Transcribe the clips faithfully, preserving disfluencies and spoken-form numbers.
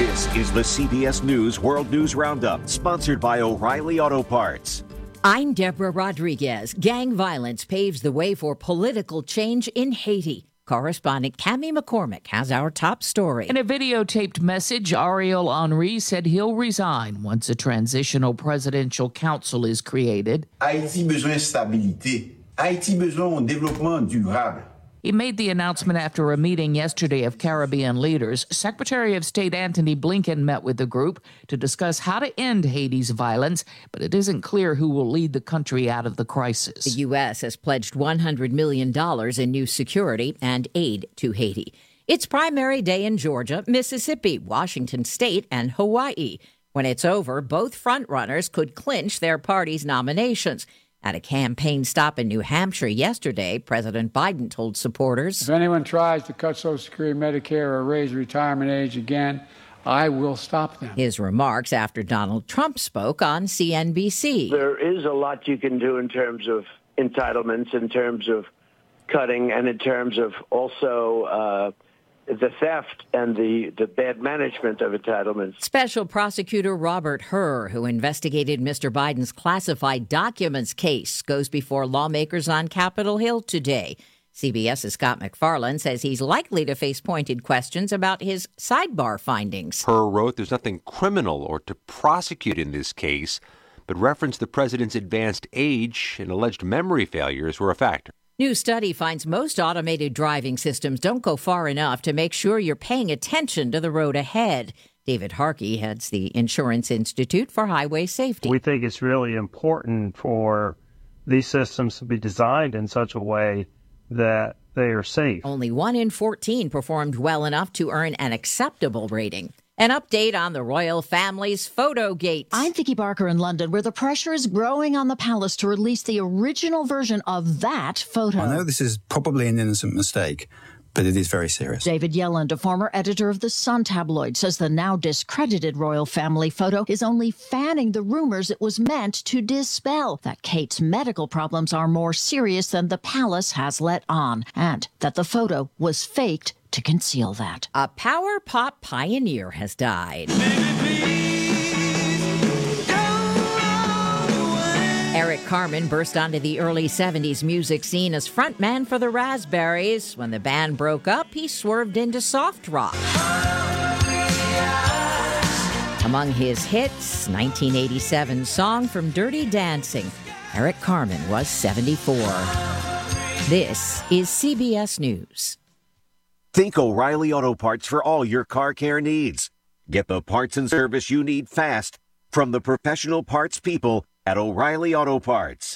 This is the C B S News World News Roundup, sponsored by O'Reilly Auto Parts. I'm Deborah Rodriguez. Gang violence paves the way for political change in Haiti. Correspondent Cammie McCormick has our top story. In a videotaped message, Ariel Henry said he'll resign once a transitional presidential council is created. Haïti besoin de stabilité. Haïti besoin d'un développement durable. He made the announcement after a meeting yesterday of Caribbean leaders. Secretary of State Antony Blinken met with the group to discuss how to end Haiti's violence, but it isn't clear who will lead the country out of the crisis. The U S has pledged one hundred million dollars in new security and aid to Haiti. It's primary day in Georgia, Mississippi, Washington State, and Hawaii. When it's over, both frontrunners could clinch their party's nominations. At a campaign stop in New Hampshire yesterday, President Biden told supporters, if anyone tries to cut Social Security, Medicare, or raise retirement age again, I will stop them. His remarks after Donald Trump spoke on C N B C. There is a lot you can do in terms of entitlements, in terms of cutting, and in terms of also uh, the theft and the, the bad management of entitlements. Special Prosecutor Robert Hur, who investigated Mister Biden's classified documents case, goes before lawmakers on Capitol Hill today. CBS's Scott MacFarlane says he's likely to face pointed questions about his sidebar findings. Hur wrote there's nothing criminal or to prosecute in this case, but referenced the president's advanced age and alleged memory failures were a factor. New study finds most automated driving systems don't go far enough to make sure you're paying attention to the road ahead. David Harkey heads the Insurance Institute for Highway Safety. We think it's really important for these systems to be designed in such a way that they are safe. Only one in fourteen performed well enough to earn an acceptable rating. An update on the royal family's photo gate. I'm Vicky Barker in London, where the pressure is growing on the palace to release the original version of that photo. I know this is probably an innocent mistake, but it is very serious. David Yelland, a former editor of the Sun tabloid, says the now discredited royal family photo is only fanning the rumors it was meant to dispel, that Kate's medical problems are more serious than the palace has let on, and that the photo was faked to conceal that. A power pop pioneer has died. Eric Carmen burst onto the early seventies music scene as frontman for the Raspberries. When the band broke up, he swerved into soft rock. Among his hits, nineteen eighty-seven song from Dirty Dancing. Eric Carmen was seventy-four. This is C B S News. Think O'Reilly Auto Parts for all your car care needs. Get the parts and service you need fast from the professional parts people at O'Reilly Auto Parts.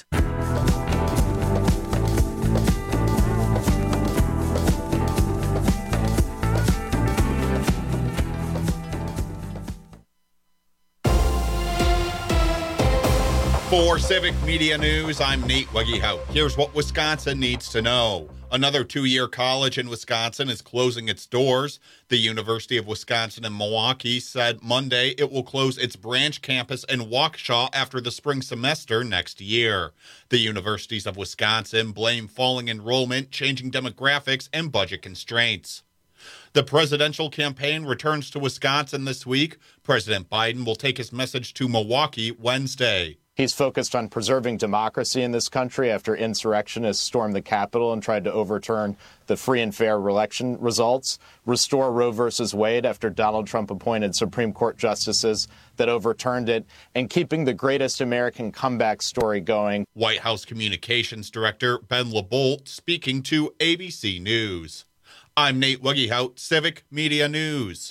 For Civic Media News, I'm Nate Weggehout. Here's what Wisconsin needs to know. Another two-year college in Wisconsin is closing its doors. The University of Wisconsin in Milwaukee said Monday it will close its branch campus in Waukesha after the spring semester next year. The universities of Wisconsin blame falling enrollment, changing demographics, and budget constraints. The presidential campaign returns to Wisconsin this week. President Biden will take his message to Milwaukee Wednesday. He's focused on preserving democracy in this country after insurrectionists stormed the Capitol and tried to overturn the free and fair election results, restore Roe versus Wade after Donald Trump appointed Supreme Court justices that overturned it, and keeping the greatest American comeback story going. White House Communications Director Ben LaBolt speaking to A B C News. I'm Nate Weggehout, Civic Media News.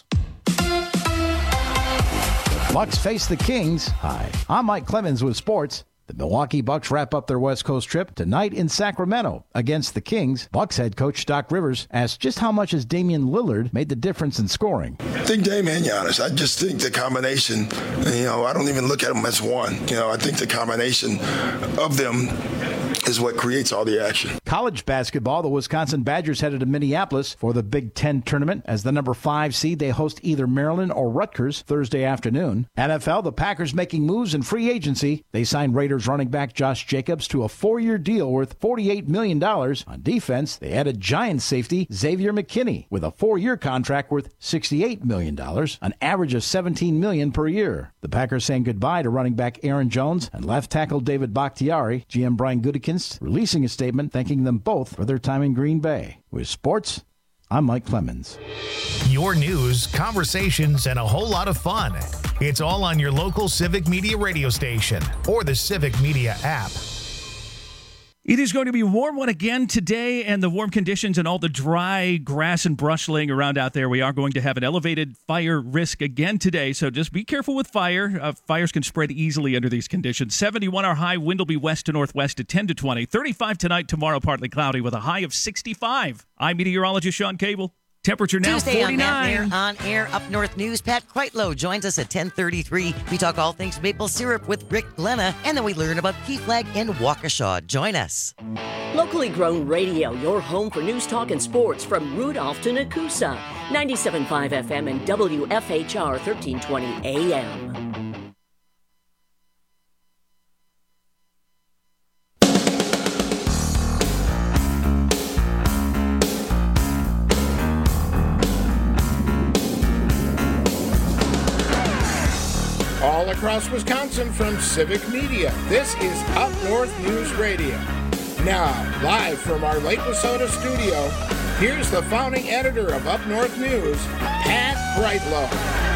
Bucks face the Kings. Hi, I'm Mike Clemens with sports. The Milwaukee Bucks wrap up their West Coast trip tonight in Sacramento against the Kings. Bucks head coach Doc Rivers asked just how much has Damian Lillard made the difference in scoring. I think Dame and Giannis. I just think the combination, you know, I don't even look at them as one. You know, I think the combination of them is what creates all the action. College basketball, the Wisconsin Badgers headed to Minneapolis for the Big Ten tournament. As the number five seed, they host either Maryland or Rutgers Thursday afternoon. N F L, the Packers making moves in free agency. They signed Raiders running back Josh Jacobs to a four-year deal worth forty-eight million dollars. On defense, they added Giants safety Xavier McKinney with a four-year contract worth sixty-eight million dollars, an average of seventeen million dollars per year. The Packers saying goodbye to running back Aaron Jones and left tackle David Bakhtiari. G M Brian Gutekunst releasing a statement thanking them both for their time in Green Bay. With sports, I'm Mike Clemens. Your news, conversations, and a whole lot of fun. It's all on your local Civic Media radio station or the Civic Media app. It is going to be a warm one again today, and the warm conditions and all the dry grass and brush laying around out there, we are going to have an elevated fire risk again today, so just be careful with fire. Uh, fires can spread easily under these conditions. seventy-one our high, wind will be west to northwest at ten to twenty. thirty-five tonight, tomorrow partly cloudy with a high of sixty-five. I'm meteorologist Sean Cable. Temperature now Tuesday forty-nine. On, on air up north news. Pat Quitlow joins us at ten thirty-three. We talk all things maple syrup with Rick Glenna, and then we learn about Key Flag in Waukesha. Join us. Locally grown radio, your home for news, talk, and sports from Rudolph to Nakusa. ninety-seven point five F M and W F H R thirteen twenty A M. All across Wisconsin from Civic Media, this is Up North News Radio. Now, live from our Lake Wissota studio, here's the founding editor of Up North News, Pat Quitlow.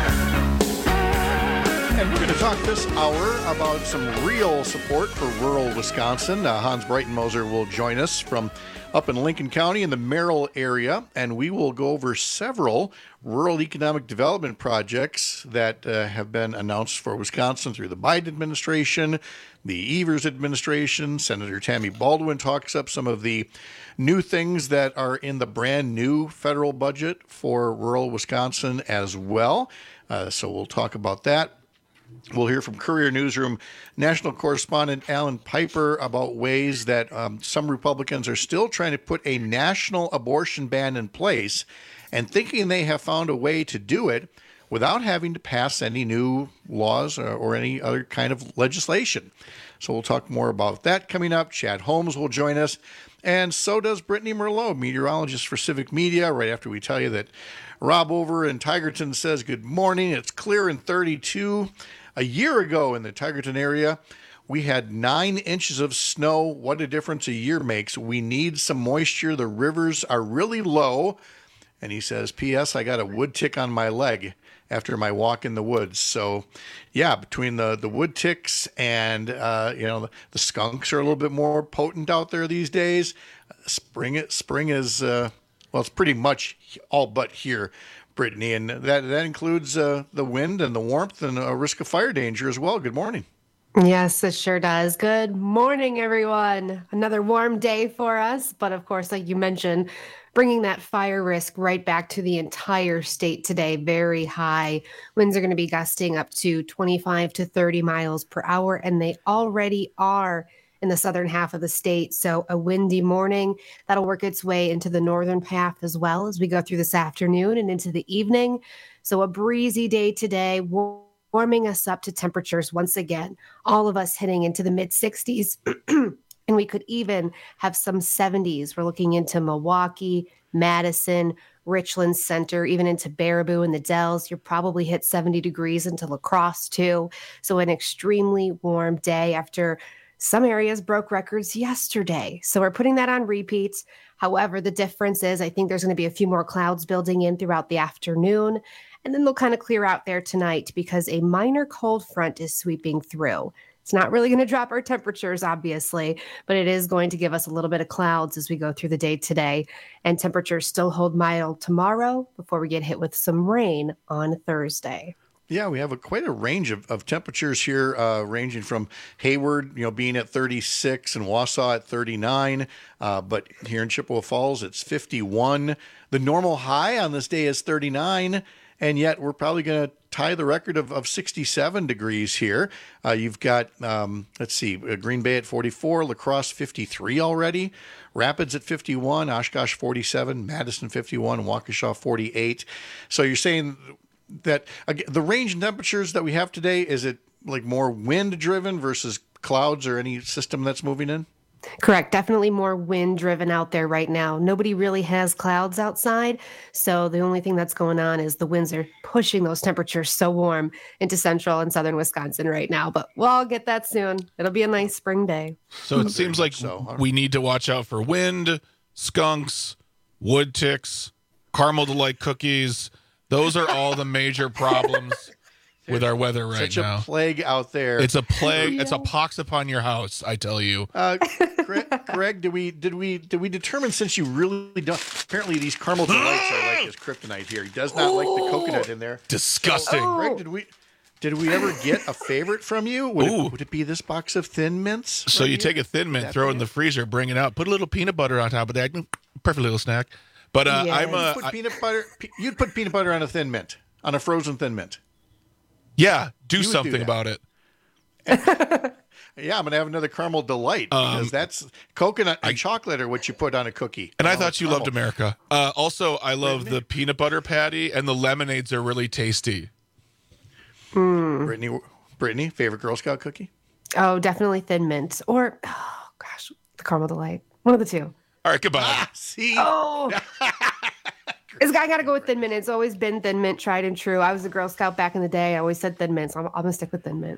And we're going to talk this hour about some real support for rural Wisconsin. Uh, Hans Breitenmoser will join us from up in Lincoln County in the Merrill area, and we will go over several rural economic development projects that uh, have been announced for Wisconsin through the Biden administration, the Evers administration. Senator Tammy Baldwin talks up some of the new things that are in the brand new federal budget for rural Wisconsin as well. Uh, so we'll talk about that. We'll hear from Courier Newsroom national correspondent Alan Piper about ways that um, some Republicans are still trying to put a national abortion ban in place and thinking they have found a way to do it without having to pass any new laws or, or any other kind of legislation. So we'll talk more about that coming up. Chad Holmes will join us, and so does Brittany Merlot, meteorologist for Civic Media, right after we tell you that Rob over in Tigerton says good morning. It's clear in thirty-two. A year ago in the Tigerton area, we had nine inches of snow. What a difference a year makes. We need some moisture. The rivers are really low. And he says, P S I got a wood tick on my leg after my walk in the woods. So, yeah, between the, the wood ticks and, uh, you know, the, the skunks are a little bit more potent out there these days. Spring, spring is, uh, well, it's pretty much all but here, Brittany, and that that includes uh, the wind and the warmth and a risk of fire danger as well. Good morning. Yes, it sure does. Good morning, everyone. Another warm day for us, but of course, like you mentioned, bringing that fire risk right back to the entire state today. Very high. Winds are going to be gusting up to twenty-five to thirty miles per hour, and they already are in the southern half of the state. So a windy morning that'll work its way into the northern half as well as we go through this afternoon and into the evening. So a breezy day today, warming us up to temperatures once again, all of us hitting into the mid sixties. And we could even have some seventies. We're looking into Milwaukee, Madison, Richland Center, even into Baraboo and the Dells. You'll probably hit seventy degrees into La Crosse too. So an extremely warm day after some areas broke records yesterday. So we're putting that on repeat. However, the difference is I think there's going to be a few more clouds building in throughout the afternoon. And then they'll kind of clear out there tonight because a minor cold front is sweeping through. It's not really going to drop our temperatures, obviously, but it is going to give us a little bit of clouds as we go through the day today. And temperatures still hold mild tomorrow before we get hit with some rain on Thursday. Yeah, we have a, quite a range of, of temperatures here, uh, ranging from Hayward, you know, being at thirty-six and Wausau at thirty-nine. Uh, but here in Chippewa Falls, it's fifty-one. The normal high on this day is thirty-nine. and yet we're probably going to tie the record of, of sixty-seven degrees here. Uh, you've got, um, let's see, uh, Green Bay at forty-four, La Crosse fifty-three already, Rapids at fifty-one, Oshkosh forty-seven, Madison fifty-one, Waukesha forty-eight. So you're saying that uh, the range in temperatures that we have today, is it like more wind driven versus clouds or any system that's moving in? Correct. Definitely more wind driven out there right now. Nobody really has clouds outside. So the only thing that's going on is the winds are pushing those temperatures so warm into central and southern Wisconsin right now. But we'll all get that soon. It'll be a nice spring day. So it seems like so. we need to watch out for wind, skunks, wood ticks, caramel delight cookies. Those are all the major problems with our weather right Such now. Such a plague out there. It's a plague. Yeah. It's a pox upon your house, I tell you. Uh, Greg, Greg, did we did we did we determine, since you really don't? Apparently, these caramel delights are like his kryptonite here. He does not oh, like the coconut in there. Disgusting. So, uh, Greg, did we did we ever get a favorite from you? Would, it, would it be this box of Thin Mints? So right you here? take a Thin Mint, throw it in the freezer, bring it out, put a little peanut butter on top of that. Perfect little snack. But uh, yeah. I'm a you'd put peanut butter. You'd put peanut butter on a Thin Mint, on a frozen Thin Mint. Yeah, do you something do about it. Yeah, I'm gonna have another caramel delight because um, that's coconut and I, chocolate are what you put on a cookie. And I thought you caramel. loved America. Uh, also, I love Brittany? the peanut butter patty, and the lemonades are really tasty. Mm. Brittany, Brittany, favorite Girl Scout cookie? Oh, definitely Thin Mint, or oh gosh, the caramel delight. One of the two. All right, goodbye. Ah, see. Oh. This guy got to go with Thin Mint. It's always been Thin Mint, tried and true. I was a Girl Scout back in the day. I always said Thin Mint, so I'm, I'm going to stick with Thin Mint.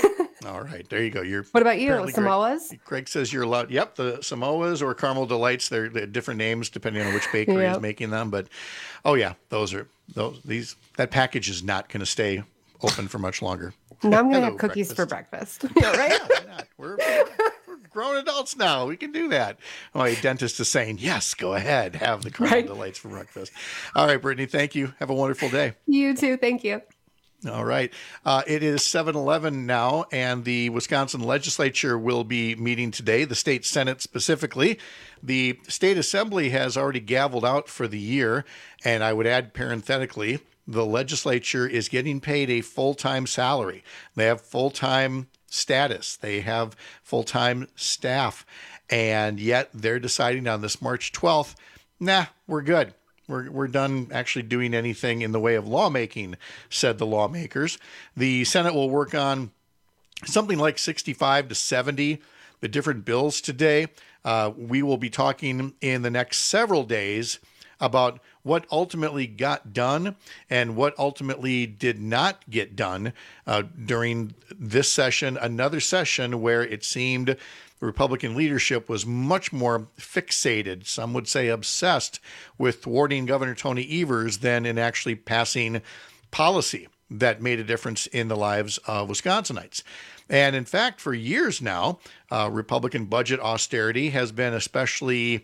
All right, there you go. You're what about you? Samoas? Greg, Greg says you're allowed. Yep, the Samoas or Caramel Delights. They're, they're different names depending on which bakery yep. is making them. But oh yeah, those are those. These that package is not going to stay open for much longer. Now I'm going to have cookies breakfast. for breakfast. Yeah, right? Yeah, why not? We're, we're, we're grown adults now. We can do that. My dentist is saying, yes, go ahead. Have the Caramel right. Delights for breakfast. All right, Brittany, thank you. Have a wonderful day. You too. Thank you. All right. Uh, it is seven eleven now, and the Wisconsin legislature will be meeting today, the state Senate specifically. The state assembly has already gavelled out for the year, and I would add parenthetically, the legislature is getting paid a full-time salary. They have full-time status. They have full-time staff. And yet they're deciding on this March twelfth, nah, we're good. We're, we're done actually doing anything in the way of lawmaking, said the lawmakers. The Senate will work on something like sixty-five to seventy the different bills today. Uh, we will be talking in the next several days about what ultimately got done and what ultimately did not get done uh, during this session, another session where it seemed the Republican leadership was much more fixated, some would say obsessed, with thwarting Governor Tony Evers than in actually passing policy that made a difference in the lives of Wisconsinites. And in fact, for years now, uh, Republican budget austerity has been especially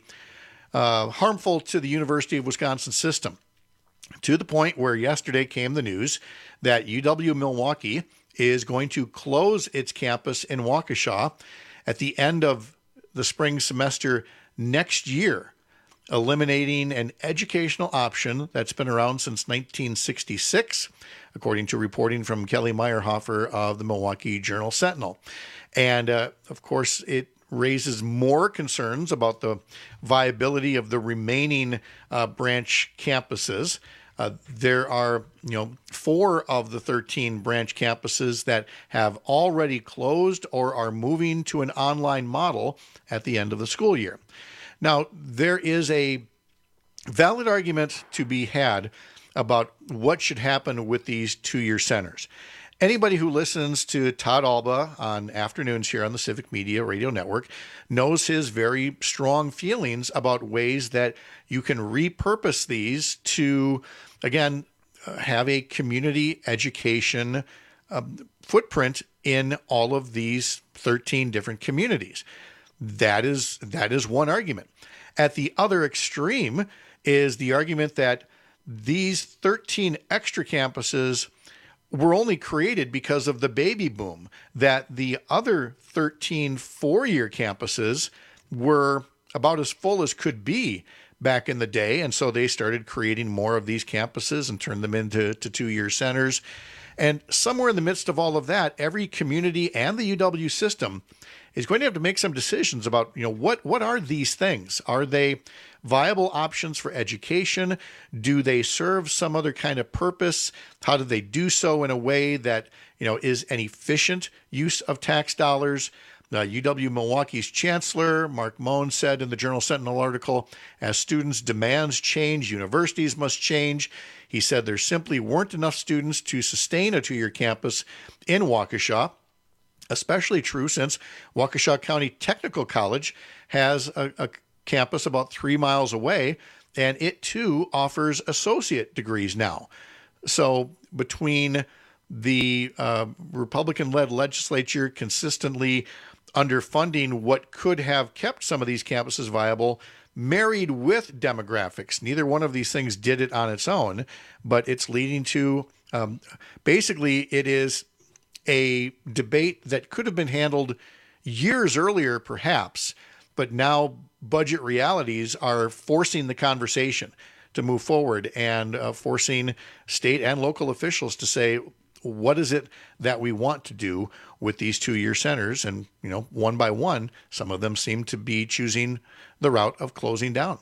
uh, harmful to the University of Wisconsin system, to the point where yesterday came the news that U W-Milwaukee is going to close its campus in Waukesha at the end of the spring semester next year, eliminating an educational option that's been around since nineteen sixty-six, according to reporting from Kelly Meyerhofer of the Milwaukee Journal-Sentinel. And, uh, of course, it raises more concerns about the viability of the remaining uh, branch campuses. Uh, there are, you know, four of the thirteen branch campuses that have already closed or are moving to an online model at the end of the school year. Now, there is a valid argument to be had about what should happen with these two-year centers. Anybody who listens to Todd Alba on afternoons here on the Civic Media Radio Network knows his very strong feelings about ways that you can repurpose these to, again, uh, have a community education uh, footprint in all of these thirteen different communities. That is, that is one argument. At the other extreme is the argument that these thirteen extra campuses were only created because of the baby boom, that the other thirteen four-year campuses were about as full as could be back in the day. And so they started creating more of these campuses and turned them into to two-year centers. And somewhere in the midst of all of that, every community and the U W system is going to have to make some decisions about, you know, what, what are these things? Are they viable options for education? Do they serve some other kind of purpose? How do they do so in a way that, you know, is an efficient use of tax dollars? Uh, U W Milwaukee's chancellor, Mark Mohn, said in the Journal Sentinel article, as students' demands change, universities must change. He said there simply weren't enough students to sustain a two-year campus in Waukesha. Especially true since Waukesha County Technical College has a, a campus about three miles away, and it too offers associate degrees now. So between the uh, Republican-led legislature consistently underfunding what could have kept some of these campuses viable, married with demographics, neither one of these things did it on its own, but it's leading to um, basically it is a debate that could have been handled years earlier, perhaps, but now budget realities are forcing the conversation to move forward and uh, forcing state and local officials to say, what is it that we want to do with these two-year centers? And, you know, one by one, some of them seem to be choosing the route of closing down.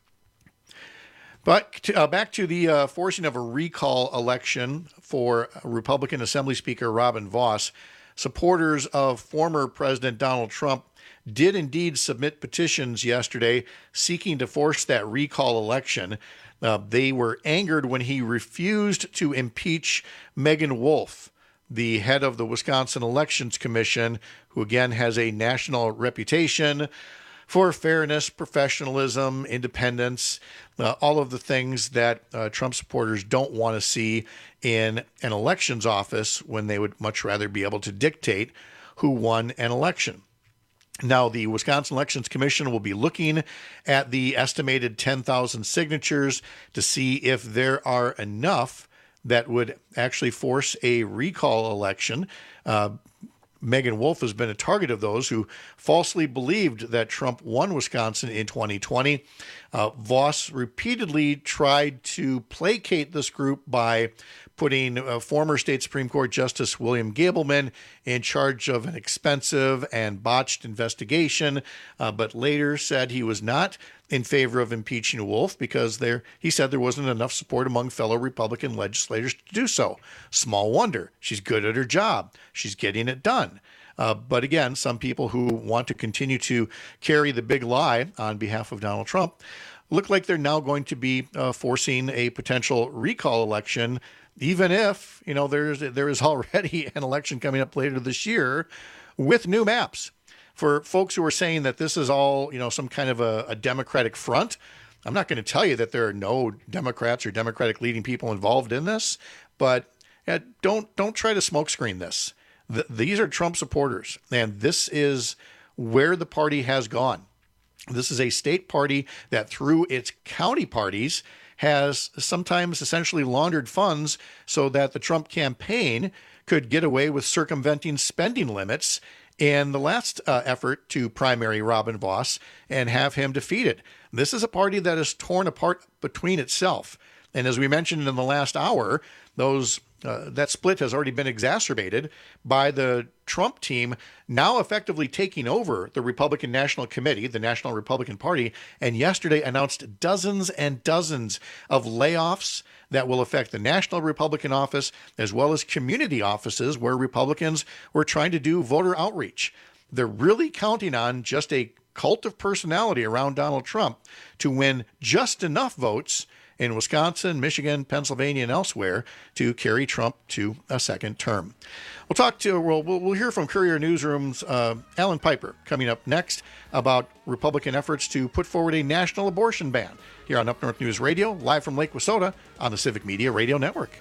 But uh, back to the uh, forcing of a recall election for Republican Assembly Speaker Robin Vos. Supporters of former President Donald Trump did indeed submit petitions yesterday seeking to force that recall election. Uh, they were angered when he refused to impeach Megan Wolf, the head of the Wisconsin Elections Commission, who again has a national reputation for fairness, professionalism, independence, uh, all of the things that uh, Trump supporters don't want to see in an elections office when they would much rather be able to dictate who won an election. Now, the Wisconsin Elections Commission will be looking at the estimated ten thousand signatures to see if there are enough that would actually force a recall election. Uh, Megan Wolf has been a target of those who falsely believed that Trump won Wisconsin in twenty twenty. Uh, Vos repeatedly tried to placate this group by putting uh, former state Supreme Court Justice William Gableman in charge of an expensive and botched investigation, uh, but later said he was not in favor of impeaching Wolf because there, he said there wasn't enough support among fellow Republican legislators to do so. Small wonder. She's good at her job. She's getting it done. Uh, but again, some people who want to continue to carry the big lie on behalf of Donald Trump look like they're now going to be uh, forcing a potential recall election, even if, you know, there's there is already an election coming up later this year with new maps. For folks who are saying that this is all, you know, some kind of a, a Democratic front, I'm not going to tell you that there are no Democrats or Democratic leading people involved in this, but uh, don't don't try to smokescreen this. The, these are Trump supporters, and this is where the party has gone. This is a state party that, through its county parties, has sometimes essentially laundered funds so that the Trump campaign could get away with circumventing spending limits in the last uh, effort to primary Robin Vos and have him defeated. This is a party that is torn apart between itself. And as we mentioned in the last hour, those uh, that split has already been exacerbated by the Trump team now effectively taking over the Republican National Committee, the National Republican Party, and yesterday announced dozens and dozens of layoffs that will affect the National Republican Office as well as community offices where Republicans were trying to do voter outreach. They're really counting on just a cult of personality around Donald Trump to win just enough votes in Wisconsin, Michigan, Pennsylvania, and elsewhere to carry Trump to a second term. We'll talk to, we'll, we'll hear from Courier Newsroom's uh, Alan Piper coming up next about Republican efforts to put forward a national abortion ban here on Up North News Radio, live from Lake Wissota on the Civic Media Radio Network.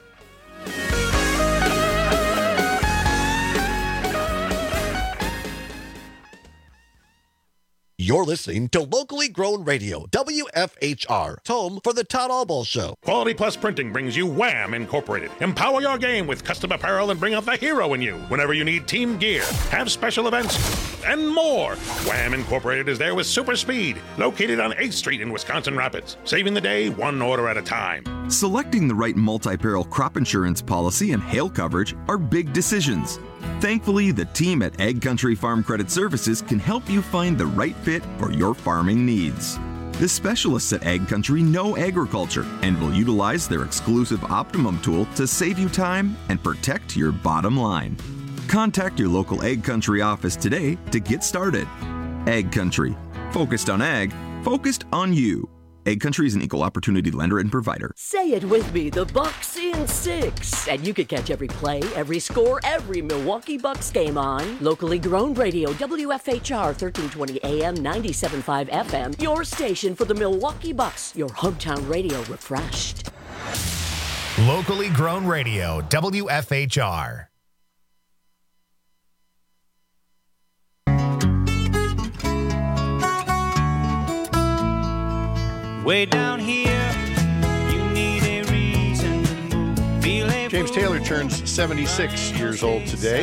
You're listening to locally grown radio, W F H R, home for the Todd Albaugh Show. Quality Plus Printing brings you Wham! Incorporated. Empower your game with custom apparel and bring out the hero in you. Whenever you need team gear, have special events, health, and more. Wham Incorporated is there with super speed, located on eighth street in Wisconsin Rapids, saving the day one order at a time. Selecting the right multi-peril crop insurance policy and hail coverage are big decisions. Thankfully, the team at Ag Country Farm Credit Services can help you find the right fit for your farming needs. The specialists at Ag Country know agriculture and will utilize their exclusive Optimum tool to save you time and protect your bottom line. Contact your local Ag Country office today to get started. Ag Country. Focused on ag, focused on you. Ag Country is an equal opportunity lender and provider. Say it with me, the Bucks in six. And you can catch every play, every score, every Milwaukee Bucks game on locally grown radio, W F H R thirteen twenty A M, ninety-seven point five F M, your station for the Milwaukee Bucks, your hometown radio refreshed. Locally grown radio, W F H R. Way down here, you need a reason to move. Feel a James Taylor turns seventy-six years old today.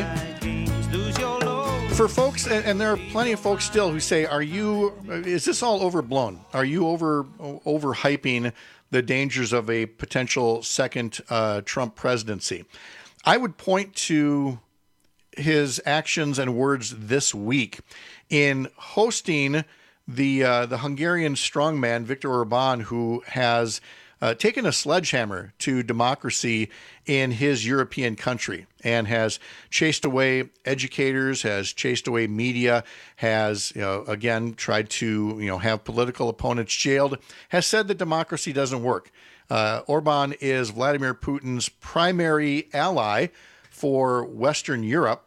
For folks, and, and there are plenty of folks still who say, "Are you? Is this all overblown? Are you over overhyping the dangers of a potential second uh, Trump presidency?" I would point to his actions and words this week in hosting the uh, the Hungarian strongman Viktor Orban, who has uh, taken a sledgehammer to democracy in his European country and has chased away educators, has chased away media, has you know, again tried to you know have political opponents jailed, has said that democracy doesn't work. Uh, Orban is Vladimir Putin's primary ally for Western Europe,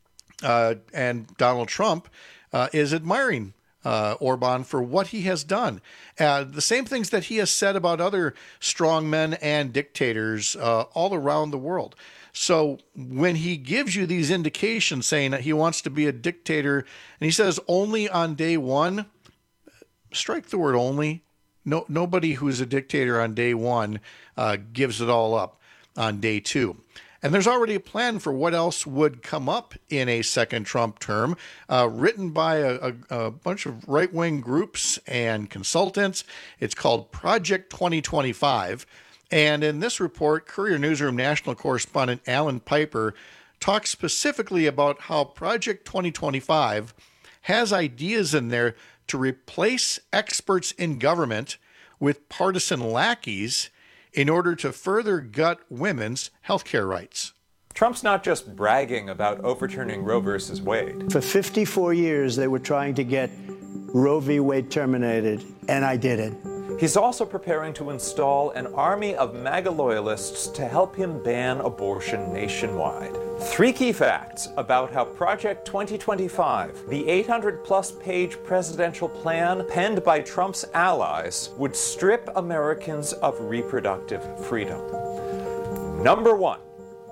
uh, and Donald Trump uh, is admiring Uh, Orban for what he has done. Uh, the same things that he has said about other strongmen and dictators uh, all around the world. So when he gives you these indications saying that he wants to be a dictator, and he says only on day one, strike the word only. No, nobody who's a dictator on day one uh, gives it all up on day two. And there's already a plan for what else would come up in a second Trump term, uh, written by a, a, a bunch of right-wing groups and consultants. It's called Project twenty twenty-five. And in this report, Courier Newsroom national correspondent Alan Piper talks specifically about how Project twenty twenty-five has ideas in there to replace experts in government with partisan lackeys in order to further gut women's health care rights. Trump's not just bragging about overturning Roe versus Wade. For fifty-four years, they were trying to get Roe v. Wade terminated, and I did it. He's also preparing to install an army of MAGA loyalists to help him ban abortion nationwide. Three key facts about how Project twenty twenty-five, the eight hundred plus page presidential plan penned by Trump's allies, would strip Americans of reproductive freedom. Number one,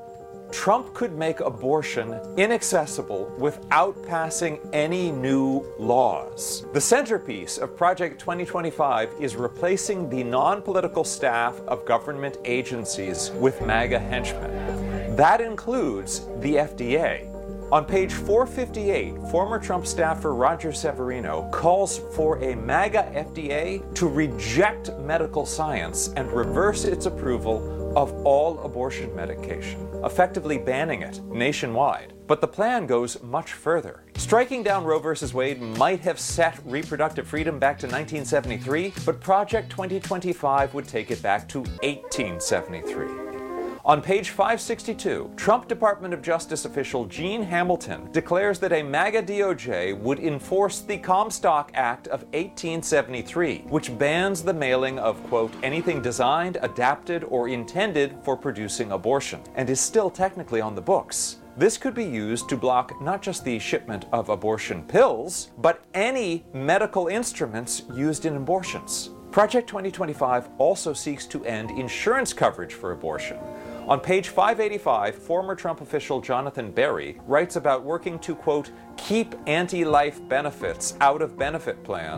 Trump could make abortion inaccessible without passing any new laws. The centerpiece of Project twenty twenty-five is replacing the non-political staff of government agencies with MAGA henchmen. That includes the F D A. On page four fifty-eight, former Trump staffer Roger Severino calls for a MAGA F D A to reject medical science and reverse its approval of all abortion medication, effectively banning it nationwide. But the plan goes much further. Striking down Roe versus Wade might have set reproductive freedom back to nineteen seventy-three, but Project twenty twenty-five would take it back to eighteen seventy-three. On page five sixty-two, Trump Department of Justice official Gene Hamilton declares that a MAGA D O J would enforce the Comstock Act of eighteen seventy-three, which bans the mailing of, quote, anything designed, adapted, or intended for producing abortion, and is still technically on the books. This could be used to block not just the shipment of abortion pills, but any medical instruments used in abortions. Project twenty twenty-five also seeks to end insurance coverage for abortion. On page five eighty-five, former Trump official Jonathan Berry writes about working to, quote, keep anti-life benefits out of benefit plans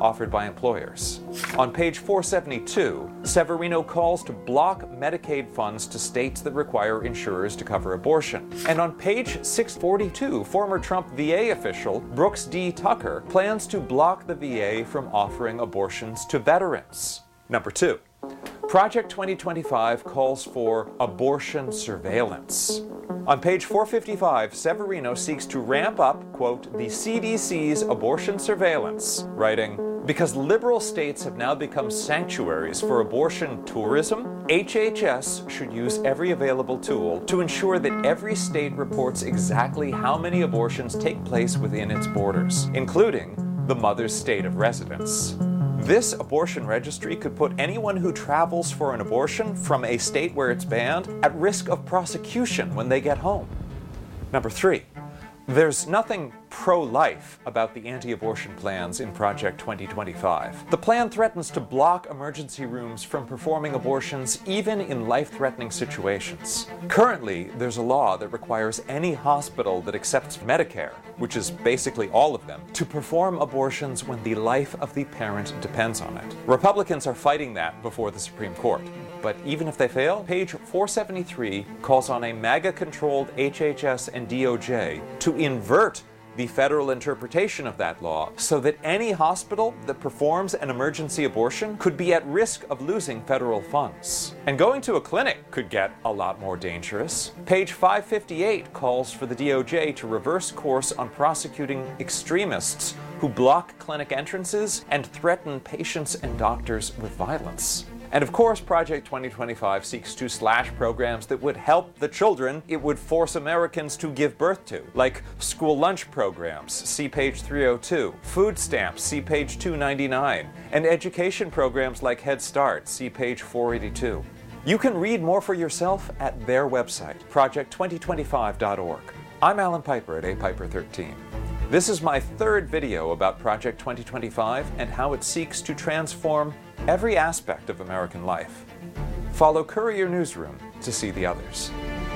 offered by employers. On page four seventy-two, Severino calls to block Medicaid funds to states that require insurers to cover abortion. And on page six forty-two, former Trump V A official Brooks D. Tucker plans to block the V A from offering abortions to veterans. Number two, Project twenty twenty-five calls for abortion surveillance. On page four fifty-five, Severino seeks to ramp up, quote, the C D C's abortion surveillance, writing, because liberal states have now become sanctuaries for abortion tourism, H H S should use every available tool to ensure that every state reports exactly how many abortions take place within its borders, including the mother's state of residence. This abortion registry could put anyone who travels for an abortion from a state where it's banned at risk of prosecution when they get home. Number three, there's nothing pro-life about the anti-abortion plans in Project twenty twenty-five. The plan threatens to block emergency rooms from performing abortions even in life-threatening situations. Currently, there's a law that requires any hospital that accepts Medicare, which is basically all of them, to perform abortions when the life of the parent depends on it. Republicans are fighting that before the Supreme Court. But even if they fail, page four seventy-three calls on a MAGA-controlled H H S and D O J to invert the federal interpretation of that law so that any hospital that performs an emergency abortion could be at risk of losing federal funds. And going to a clinic could get a lot more dangerous. Page five fifty-eight calls for the D O J to reverse course on prosecuting extremists who block clinic entrances and threaten patients and doctors with violence. And of course, Project twenty twenty-five seeks to slash programs that would help the children it would force Americans to give birth to, like school lunch programs, see page three oh two, food stamps, see page two ninety-nine, and education programs like Head Start, see page four eighty-two. You can read more for yourself at their website, project twenty twenty-five dot org. I'm Alan Piper at A Piper thirteen. This is my third video about Project twenty twenty-five and how it seeks to transform every aspect of American life. Follow Courier Newsroom to see the others.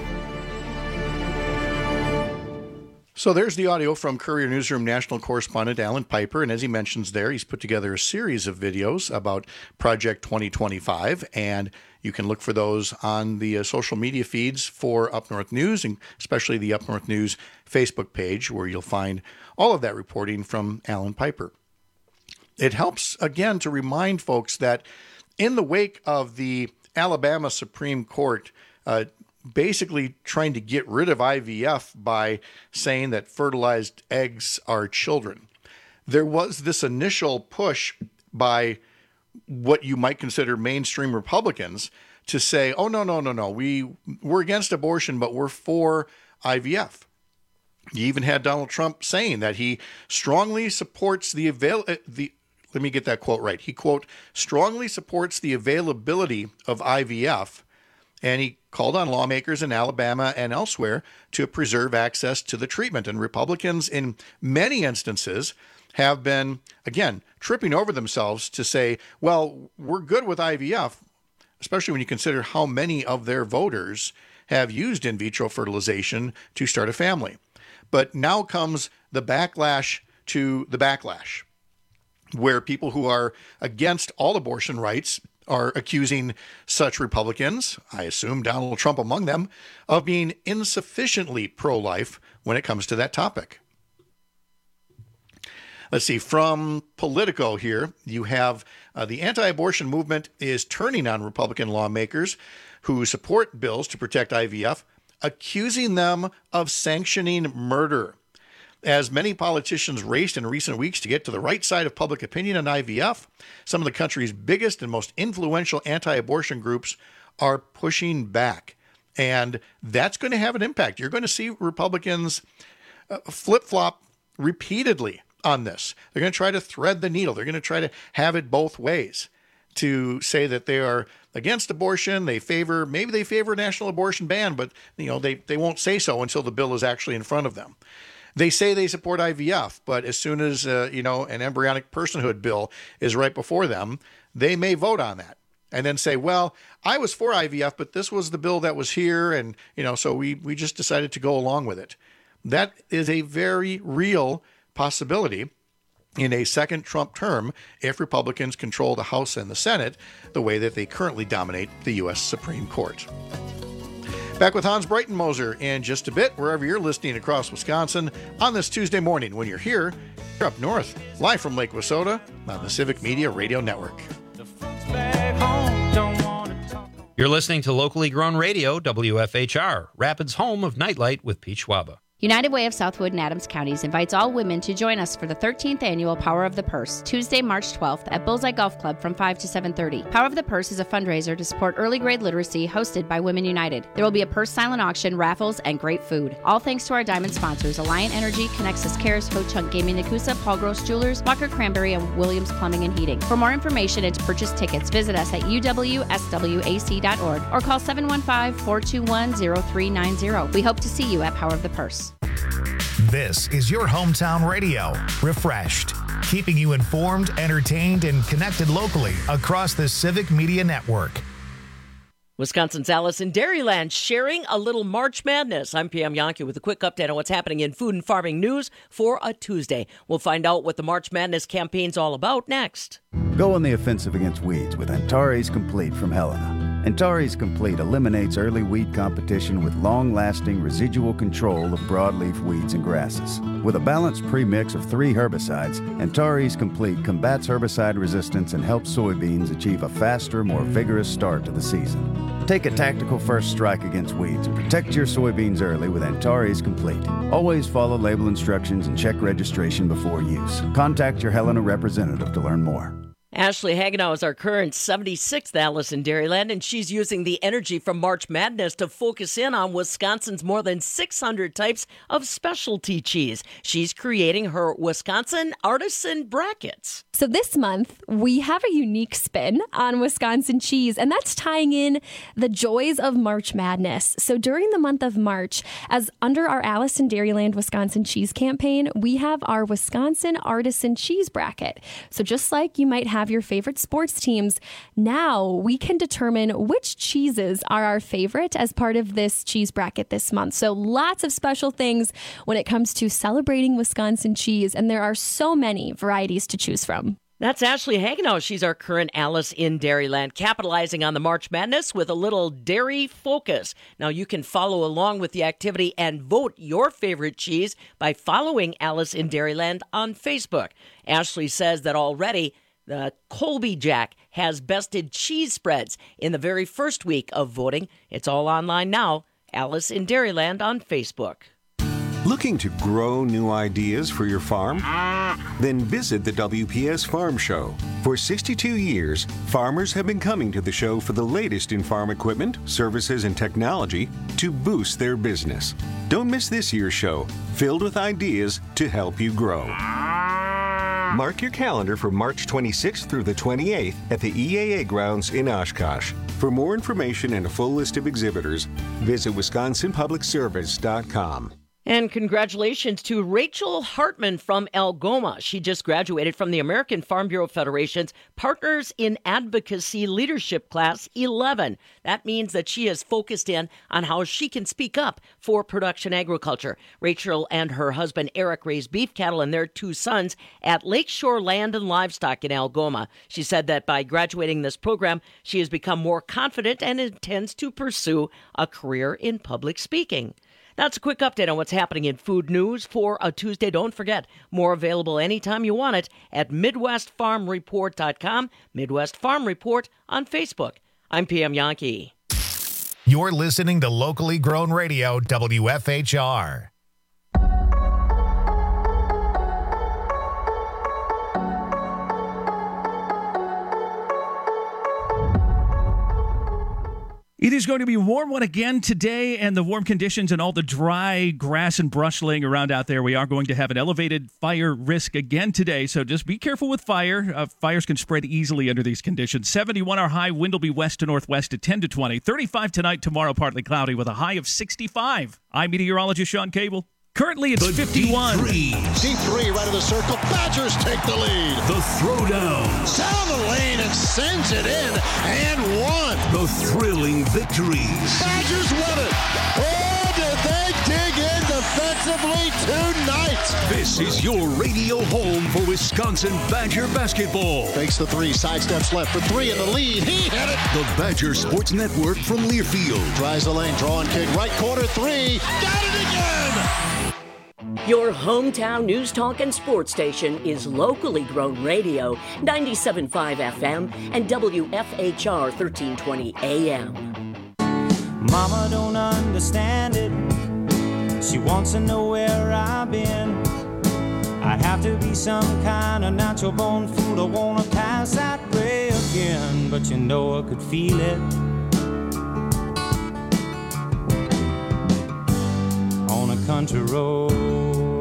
So there's the audio from Courier Newsroom national correspondent Alan Piper, and as he mentions there, he's put together a series of videos about Project twenty twenty-five, and you can look for those on the uh, social media feeds for Up North News, and especially the Up North News Facebook page, where you'll find all of that reporting from Alan Piper. It helps, again, to remind folks that in the wake of the Alabama Supreme Court uh, basically trying to get rid of I V F by saying that fertilized eggs are children, there was this initial push by what you might consider mainstream Republicans to say, oh, no, no, no, no, we, we're against abortion, but we're for I V F. You even had Donald Trump saying that he strongly supports the avail the let me get that quote right. He, quote, strongly supports the availability of I V F, and he called on lawmakers in Alabama and elsewhere to preserve access to the treatment. And Republicans, in many instances, have been, again, tripping over themselves to say, well, we're good with I V F, especially when you consider how many of their voters have used in vitro fertilization to start a family. But now comes the backlash to the backlash, where people who are against all abortion rights are accusing such Republicans, I assume Donald Trump among them, of being insufficiently pro-life when it comes to that topic. Let's see, from Politico here, you have uh, the anti-abortion movement is turning on Republican lawmakers who support bills to protect I V F, accusing them of sanctioning murder. As many politicians raced in recent weeks to get to the right side of public opinion on I V F, some of the country's biggest and most influential anti-abortion groups are pushing back. And that's going to have an impact. You're going to see Republicans uh, flip-flop repeatedly on this. They're going to try to thread the needle. They're going to try to have it both ways, to say that they are against abortion. They favor, maybe they favor a national abortion ban, but you know they, they won't say so until the bill is actually in front of them. They say they support I V F, but as soon as uh, you know an embryonic personhood bill is right before them, they may vote on that and then say, well, I was for I V F, but this was the bill that was here, and you know, so we we just decided to go along with it. That is a very real possibility. in a second Trump term if Republicans control the House and the Senate the way that they currently dominate the U S Supreme Court. Back with Hans Breitenmoser in just a bit, wherever you're listening across Wisconsin on this Tuesday morning. When you're here, you're up north, live from Lake Wissota on the Civic Media Radio Network. You're listening to locally grown radio, W F H R, Rapids' home of Nightlight with Pete Schwaba. United Way of Southwood and Adams Counties invites all women to join us for the thirteenth annual Power of the Purse, Tuesday, March twelfth at Bullseye Golf Club from five to seven thirty. Power of the Purse is a fundraiser to support early grade literacy hosted by Women United. There will be a purse silent auction, raffles, and great food. All thanks to our diamond sponsors, Alliant Energy, Connexus Cares, Ho Chunk Gaming Nakusa, Paul Gross Jewelers, Walker Cranberry, and Williams Plumbing and Heating. For more information and to purchase tickets, visit us at u w s w a c dot org or call seven one five, four two one, zero three nine zero. We hope to see you at Power of the Purse. This is your hometown radio, refreshed, keeping you informed, entertained, and connected locally across the Civic Media Network. Wisconsin's Alice in Dairyland sharing a little March Madness. I'm Pam Yonke with a quick update on what's happening in food and farming news for a Tuesday. We'll find out what the March Madness campaign's all about next. Go on the offensive against weeds with Antares Complete from Helena. Antares Complete eliminates early weed competition with long-lasting residual control of broadleaf weeds and grasses. With a balanced premix of three herbicides, Antares Complete combats herbicide resistance and helps soybeans achieve a faster, more vigorous start to the season. Take a tactical first strike against weeds and protect your soybeans early with Antares Complete. Always follow label instructions and check registration before use. Contact your Helena representative to learn more. Ashley Hagenow is our current seventy-sixth Alice in Dairyland, and she's using the energy from March Madness to focus in on Wisconsin's more than six hundred types of specialty cheese. She's creating her Wisconsin Artisan Brackets. So this month, we have a unique spin on Wisconsin cheese, and that's tying in the joys of March Madness. So during the month of March, as under our Alice in Dairyland Wisconsin Cheese campaign, we have our Wisconsin Artisan Cheese Bracket. So just like you might have your favorite sports teams, now we can determine which cheeses are our favorite as part of this cheese bracket this month. So lots of special things when it comes to celebrating Wisconsin cheese, and there are so many varieties to choose from. That's Ashley Hagenow. She's our current Alice in Dairyland, capitalizing on the March Madness with a little dairy focus. Now, you can follow along with the activity and vote your favorite cheese by following Alice in Dairyland on Facebook. Ashley says that already the Colby Jack has bested cheese spreads in the very first week of voting. It's all online now. Alice in Dairyland on Facebook. Looking to grow new ideas for your farm? Then visit the W P S Farm Show. For sixty-two years, farmers have been coming to the show for the latest in farm equipment, services, and technology to boost their business. Don't miss this year's show, filled with ideas to help you grow. Mark your calendar for March twenty-sixth through the twenty-eighth at the E A A grounds in Oshkosh. For more information and a full list of exhibitors, visit wisconsin public service dot com. And congratulations to Rachel Hartman from Algoma. She just graduated from the American Farm Bureau Federation's Partners in Advocacy Leadership Class eleven. That means that she has focused in on how she can speak up for production agriculture. Rachel and her husband Eric raise beef cattle and their two sons at Lakeshore Land and Livestock in Algoma. She said that by graduating this program, she has become more confident and intends to pursue a career in public speaking. That's a quick update on what's happening in food news for a Tuesday. Don't forget, more available anytime you want it at midwest farm report dot com, Midwest Farm Report on Facebook. I'm Pam Yonke. You're listening to locally grown radio, W F H R. It is going to be a warm one again today, and the warm conditions and all the dry grass and brush laying around out there, we are going to have an elevated fire risk again today, so just be careful with fire. Uh, fires can spread easily under these conditions. seventy-one our high, wind will be west to northwest at ten to twenty. thirty-five tonight, tomorrow partly cloudy with a high of sixty-five. I'm meteorologist Sean Cable. Currently, it's the fifty-one. Deep three. Deep three, right of the circle. Badgers take the lead. The throwdown. Down the lane and sends it in and one. The thrilling victories. Badgers win it. Oh, did they dig in defensively? decisively tonight. This is your radio home for Wisconsin Badger basketball. Fakes the three, sidesteps left for three in the lead. He hit it. The Badger Sports Network from Learfield. Tries the lane, draw and kick, right corner three. Got it again. Your hometown news talk and sports station is locally grown radio, ninety-seven point five F M and W F H R thirteen twenty A M. Mama don't understand it. She wants to know where I've been. I'd have to be some kind of natural born fool to wanna pass that way again. But you know I could feel it on a country road.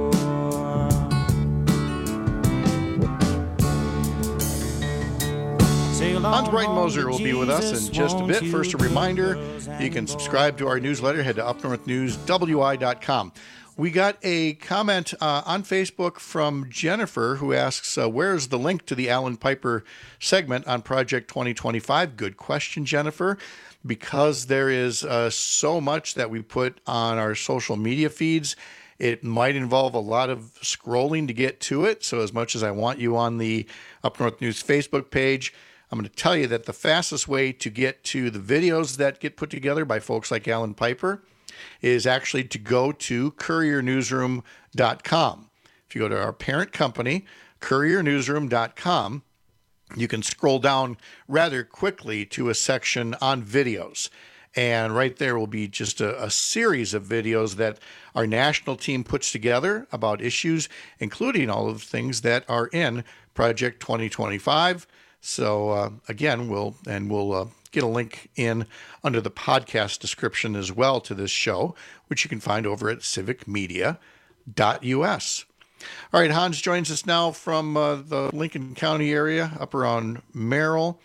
Hans Breitenmoser will be with us in just a bit. First, a reminder, you can subscribe to our newsletter. Head to up north news w i dot com. We got a comment uh, on Facebook from Jennifer who asks, uh, where's the link to the Alan Piper segment on Project twenty twenty-five? Good question, Jennifer. Because there is uh, so much that we put on our social media feeds, it might involve a lot of scrolling to get to it. So as much as I want you on the Up North News Facebook page, I'm going to tell you that the fastest way to get to the videos that get put together by folks like Alan Piper is actually to go to courier newsroom dot com. If you go to our parent company, courier newsroom dot com, you can scroll down rather quickly to a section on videos. And right there will be just a, a series of videos that our national team puts together about issues, including all of the things that are in Project twenty twenty-five. So uh, again, we'll and we'll uh, get a link in under the podcast description as well to this show, which you can find over at civic media dot u s. All right, Hans joins us now from uh, the Lincoln County area up around Merrill.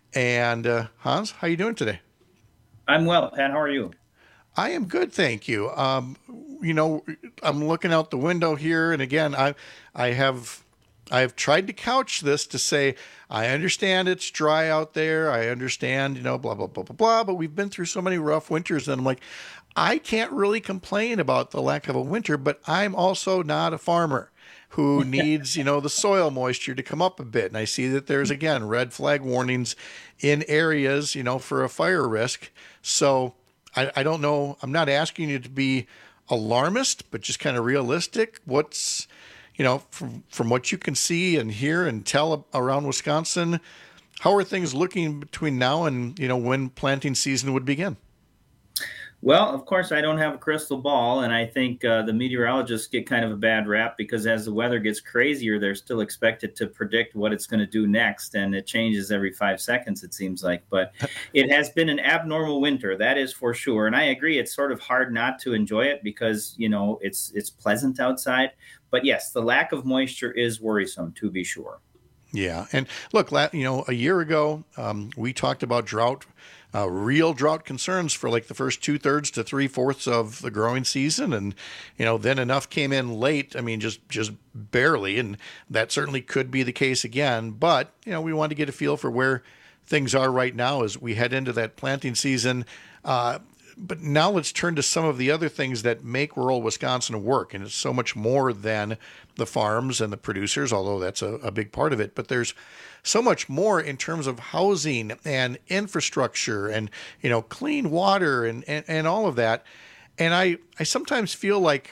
And uh, Hans, how you doing today? I'm well, Pat. How are you? I am good, thank you. Um, you know, I'm looking out the window here, and again, I I have I've tried to couch this to say, I understand it's dry out there. I understand, you know, blah, blah, blah, blah, blah. But we've been through so many rough winters. And I'm like, I can't really complain about the lack of a winter, but I'm also not a farmer who needs, you know, the soil moisture to come up a bit. And I see that there's, again, red flag warnings in areas, you know, for a fire risk. So I, I don't know. I'm not asking you to be alarmist, but just kind of realistic. What's... You know, from, from what you can see and hear and tell around Wisconsin, how are things looking between now and, you know, when planting season would begin? Well, of course, I don't have a crystal ball, and I think uh, the meteorologists get kind of a bad rap because as the weather gets crazier, they're still expected to predict what it's going to do next, and it changes every five seconds, it seems like. But it has been an abnormal winter, that is for sure. And I agree, it's sort of hard not to enjoy it because, you know, it's it's pleasant outside. But yes, the lack of moisture is worrisome, to be sure. Yeah. And look, you know, a year ago, um, we talked about drought, uh, real drought concerns for like the first two thirds to three fourths of the growing season. And, you know, then enough came in late. I mean, just, just barely. And that certainly could be the case again. But, you know, we wanted to get a feel for where things are right now as we head into that planting season. Uh, But now let's turn to some of the other things that make rural Wisconsin work. And it's so much more than the farms and the producers, although that's a, a big part of it. But there's so much more in terms of housing and infrastructure and, you know, clean water and, and, and all of that. And I, I sometimes feel like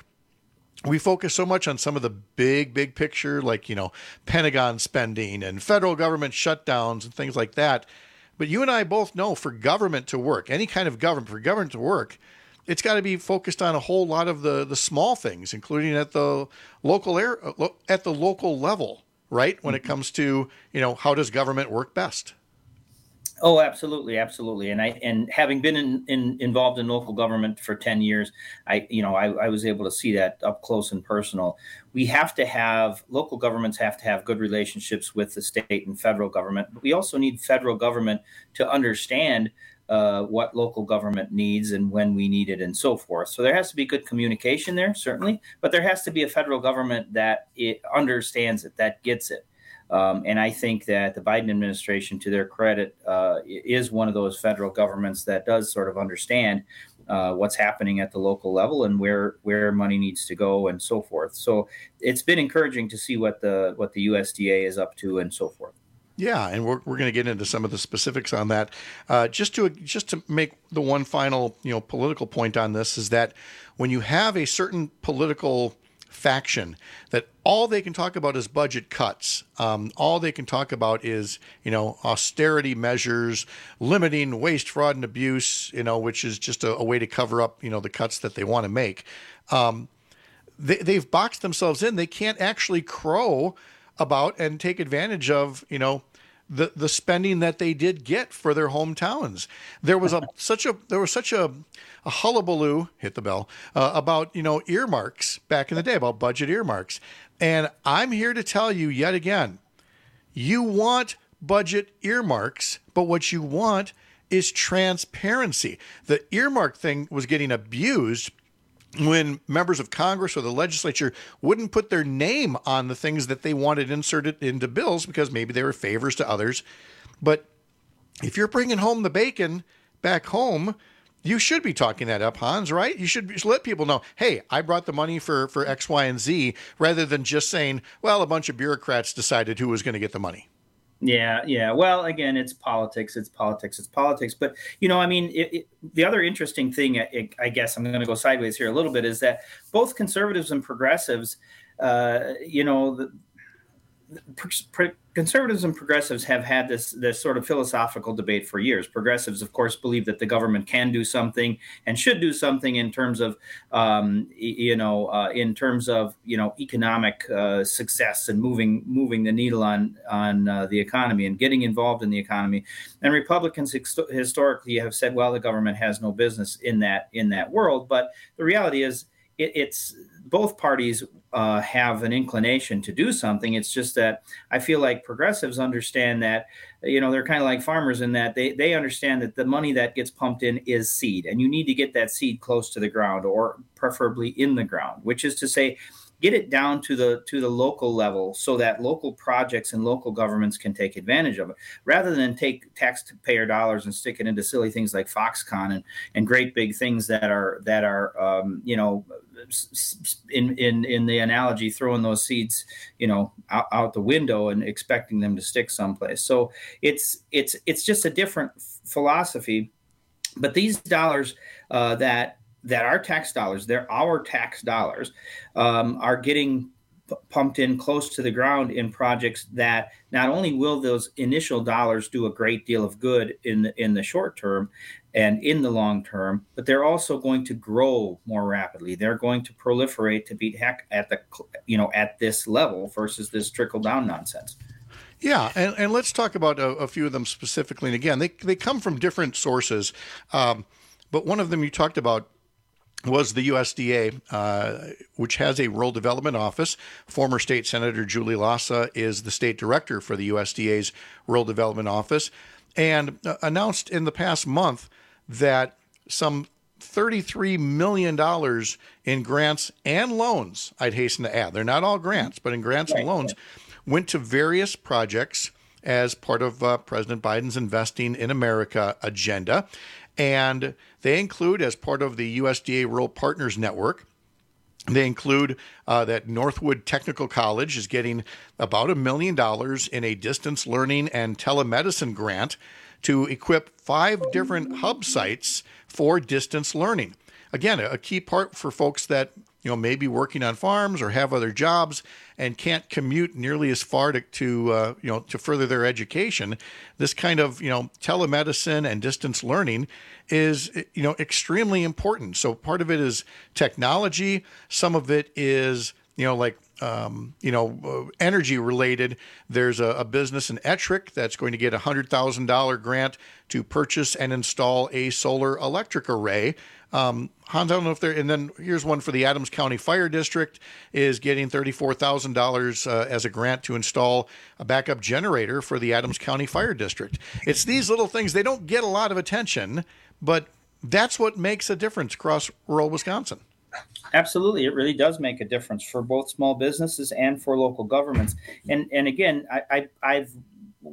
we focus so much on some of the big, big picture, like, you know, Pentagon spending and federal government shutdowns and things like that. But you and I both know for government to work, any kind of government, for government to work, it's got to be focused on a whole lot of the, the small things, including at the local air, at the local level, right? When it comes to, you know, how does government work best? Oh, absolutely, absolutely. And I and having been in, in involved in local government for ten years, I you know I, I was able to see that up close and personal. We have to have local governments have to have good relationships with the state and federal government. But we also need federal government to understand uh, what local government needs and when we need it and so forth. So there has to be good communication there, certainly, but there has to be a federal government that it understands it, that gets it. Um, and I think that the Biden administration, to their credit, uh, is one of those federal governments that does sort of understand uh, what's happening at the local level and where where money needs to go and so forth. So it's been encouraging to see what the what the U S D A is up to and so forth. Yeah, and we're we're going to get into some of the specifics on that. Uh, just to just to make the one final you know political point on this is that when you have a certain political faction that all they can talk about is budget cuts, um, all they can talk about is you know austerity measures, limiting waste, fraud, and abuse, you know, which is just a, a way to cover up you know the cuts that they want to make. Um, they, they've boxed themselves in. They can't actually crow about and take advantage of, you know, the the spending that they did get for their hometowns. There was a such a there was such a, a hullabaloo, hit the bell, uh, about you know earmarks back in the day, about budget earmarks, and I'm here to tell you yet again, you want budget earmarks, but what you want is transparency. The earmark thing was getting abused when members of Congress or the legislature wouldn't put their name on the things that they wanted inserted into bills because maybe they were favors to others. But if you're bringing home the bacon back home, you should be talking that up, Hans, right? You should let people know, hey, I brought the money for, for X, Y, and Z, rather than just saying, well, a bunch of bureaucrats decided who was going to get the money. Yeah, yeah. Well, again, it's politics. It's politics. It's politics. But, you know, I mean, it, it, the other interesting thing, I, I guess I'm going to go sideways here a little bit, is that both conservatives and progressives, uh, you know, the, the pro- conservatives and progressives have had this this sort of philosophical debate for years. Progressives, of course, believe that the government can do something and should do something in terms of, um, you know, uh, in terms of you know economic uh, success and moving moving the needle on on uh, the economy and getting involved in the economy. And Republicans ex- historically have said, well, the government has no business in that in that world. But the reality is, it, it's both parties uh, have an inclination to do something. It's just that I feel like progressives understand that, you know, they're kind of like farmers in that they, they understand that the money that gets pumped in is seed, and you need to get that seed close to the ground, or preferably in the ground, which is to say, get it down to the to the local level so that local projects and local governments can take advantage of it, rather than take taxpayer dollars and stick it into silly things like Foxconn and, and great big things that are that are um, you know in in in the analogy, throwing those seeds you know out, out the window and expecting them to stick someplace. So it's it's it's just a different philosophy. But these dollars uh, that that our tax dollars, they're our tax dollars, um, are getting p- pumped in close to the ground in projects that not only will those initial dollars do a great deal of good in the, in the short term and in the long term, but they're also going to grow more rapidly. They're going to proliferate to beat heck at the, you know, at this level versus this trickle down nonsense. Yeah, and, and let's talk about a, a few of them specifically. And again, they they come from different sources, um, but one of them you talked about was the U S D A, uh, which has a rural development office. Former State Senator Julie Lassa is the state director for the U S D A's rural development office, and uh, announced in the past month that some thirty-three million dollars in grants and loans, I'd hasten to add, they're not all grants, but in grants and loans, went to various projects as part of uh, President Biden's Investing in America agenda. And they include, as part of the U S D A Rural Partners Network, they include uh, that Northwood Technical College is getting about a million dollars in a distance learning and telemedicine grant to equip five different hub sites for distance learning. Again, a key part for folks that you know may be working on farms or have other jobs and can't commute nearly as far to, to uh, you know to further their education. This kind of you know telemedicine and distance learning is you know extremely important. So part of it is technology. Some of it is you know like um, you know uh, energy related. There's a, a business in Ettrick that's going to get a hundred thousand dollar grant to purchase and install a solar electric array. Um, Hans, I don't know if there, and then here's one for the Adams County Fire District is getting thirty-four thousand dollars uh, as a grant to install a backup generator for the Adams County Fire District. It's these little things, they don't get a lot of attention, but that's what makes a difference across rural Wisconsin. Absolutely. It really does make a difference for both small businesses and for local governments. And and again, I, I, I've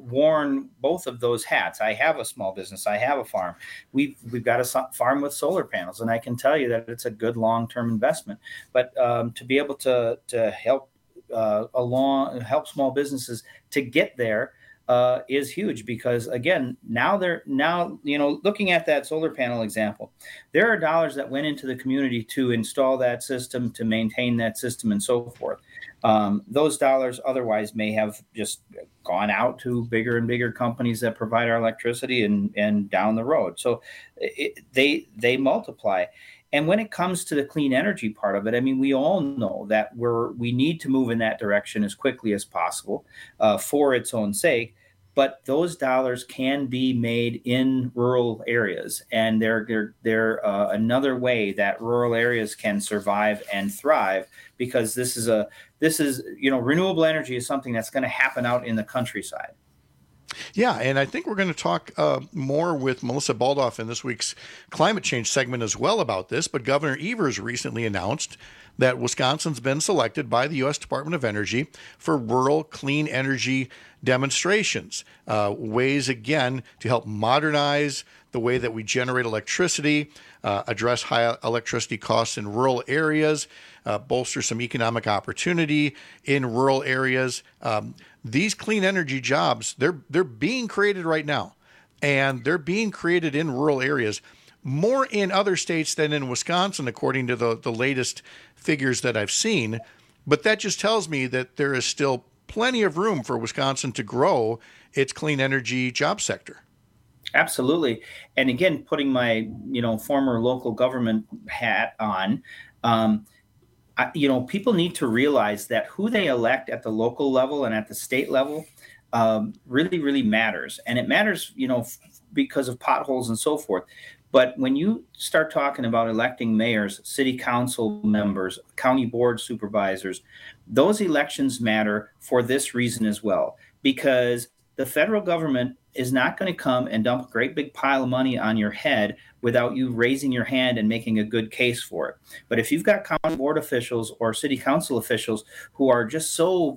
worn both of those hats. I have a small business. I have a farm. We've we've got a so- farm with solar panels, and I can tell you that it's a good long-term investment. But um, to be able to to help uh, along help small businesses to get there uh, is huge, because again, now they're now you know looking at that solar panel example, there are dollars that went into the community to install that system, to maintain that system, and so forth. Um, those dollars otherwise may have just gone out to bigger and bigger companies that provide our electricity and, and down the road. So it, they they multiply. And when it comes to the clean energy part of it, I mean, we all know that we're we need to move in that direction as quickly as possible uh, for its own sake. But those dollars can be made in rural areas, and they're they're, they're uh, another way that rural areas can survive and thrive, because this is a this is you know renewable energy is something that's going to happen out in the countryside. Yeah, and I think we're going to talk uh, more with Melissa Baldoff in this week's climate change segment as well about this. But Governor Evers recently announced that Wisconsin's been selected by the U S Department of Energy for rural clean energy demonstrations, uh, ways, again, to help modernize the way that we generate electricity, uh, address high electricity costs in rural areas, uh, bolster some economic opportunity in rural areas. Um, these clean energy jobs, they're they're being created right now, and they're being created in rural areas, more in other states than in Wisconsin, according to the, the latest figures that I've seen. But that just tells me that there is still plenty of room for Wisconsin to grow its clean energy job sector. Absolutely. And again, putting my, you know, former local government hat on, um, I, you know, people need to realize that who they elect at the local level and at the state level um, really, really matters. And it matters, you know, f- because of potholes and so forth. But when you start talking about electing mayors, city council members, county board supervisors, those elections matter for this reason as well, because the federal government is not going to come and dump a great big pile of money on your head without you raising your hand and making a good case for it. But if you've got county board officials or city council officials who are just so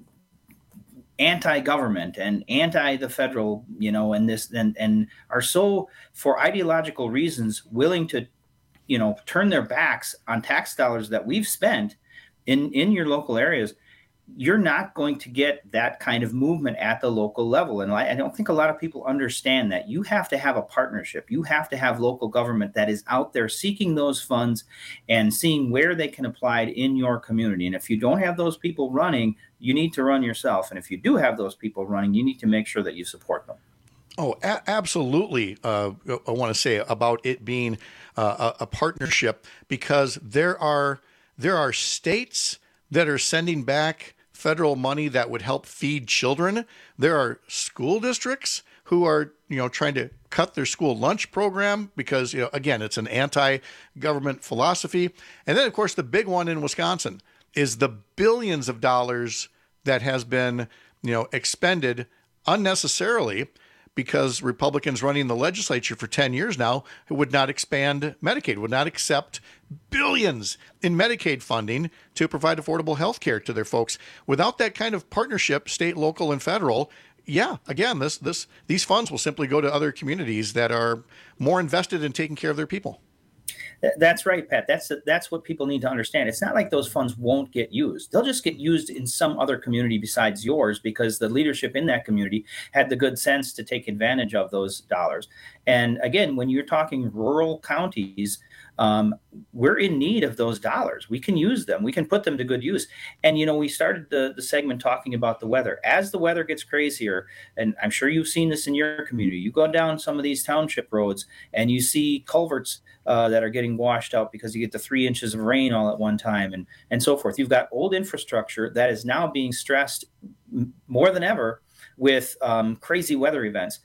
anti-government and anti the federal, you know, and this and and are so, for ideological reasons, willing to, you know, turn their backs on tax dollars that we've spent in in your local areas, you're not going to get that kind of movement at the local level. And I don't think a lot of people understand that. You have to have a partnership. You have to have local government that is out there seeking those funds and seeing where they can apply it in your community. And if you don't have those people running, you need to run yourself. And if you do have those people running, you need to make sure that you support them. Oh, a- absolutely. Uh, I want to say about it being uh, a, a partnership, because there are there are states that are sending back federal money that would help feed children. There are school districts who are, you know, trying to cut their school lunch program because, you know, again, it's an anti-government philosophy. And then, of course, the big one in Wisconsin is the billions of dollars that has been, you know, expended unnecessarily because Republicans running the legislature for ten years now would not expand Medicaid, would not accept billions in Medicaid funding to provide affordable health care to their folks. Without that kind of partnership, state, local, and federal, yeah, again, this this these funds will simply go to other communities that are more invested in taking care of their people. That's right, Pat. That's that's what people need to understand. It's not like those funds won't get used. They'll just get used in some other community besides yours because the leadership in that community had the good sense to take advantage of those dollars. And again, when you're talking rural counties, um, we're in need of those dollars. We can use them. We can put them to good use. And, you know, we started the, the segment talking about the weather. As the weather gets crazier, and I'm sure you've seen this in your community, you go down some of these township roads and you see culverts uh, that are getting washed out because you get the three inches of rain all at one time and, and so forth. You've got old infrastructure that is now being stressed more than ever with um, crazy weather events.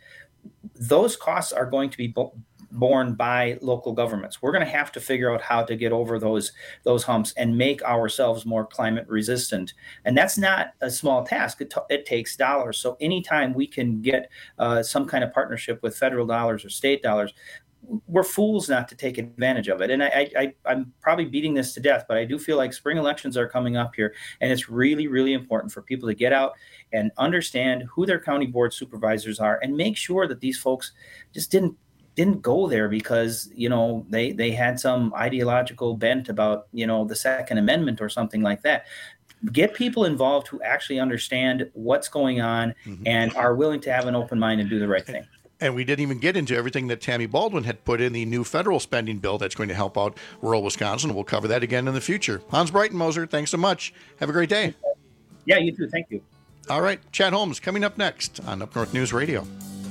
Those costs are going to be bo- borne by local governments. We're going to have to figure out how to get over those those humps and make ourselves more climate resistant. And that's not a small task. It, t- it takes dollars. So anytime we can get uh, some kind of partnership with federal dollars or state dollars, we're fools not to take advantage of it. And I, I, I'm probably beating this to death, but I do feel like spring elections are coming up here, and it's really, really important for people to get out and understand who their county board supervisors are, and make sure that these folks just didn't didn't go there because, you know, they they had some ideological bent about, you know, the Second Amendment or something like that. Get people involved who actually understand what's going on mm-hmm. and are willing to have an open mind and do the right thing. And we didn't even get into everything that Tammy Baldwin had put in the new federal spending bill that's going to help out rural Wisconsin. We'll cover that again in the future. Hans Breitenmoser, thanks so much. Have a great day. Yeah, you too. Thank you. All right. Chad Holmes coming up next on Up North News Radio.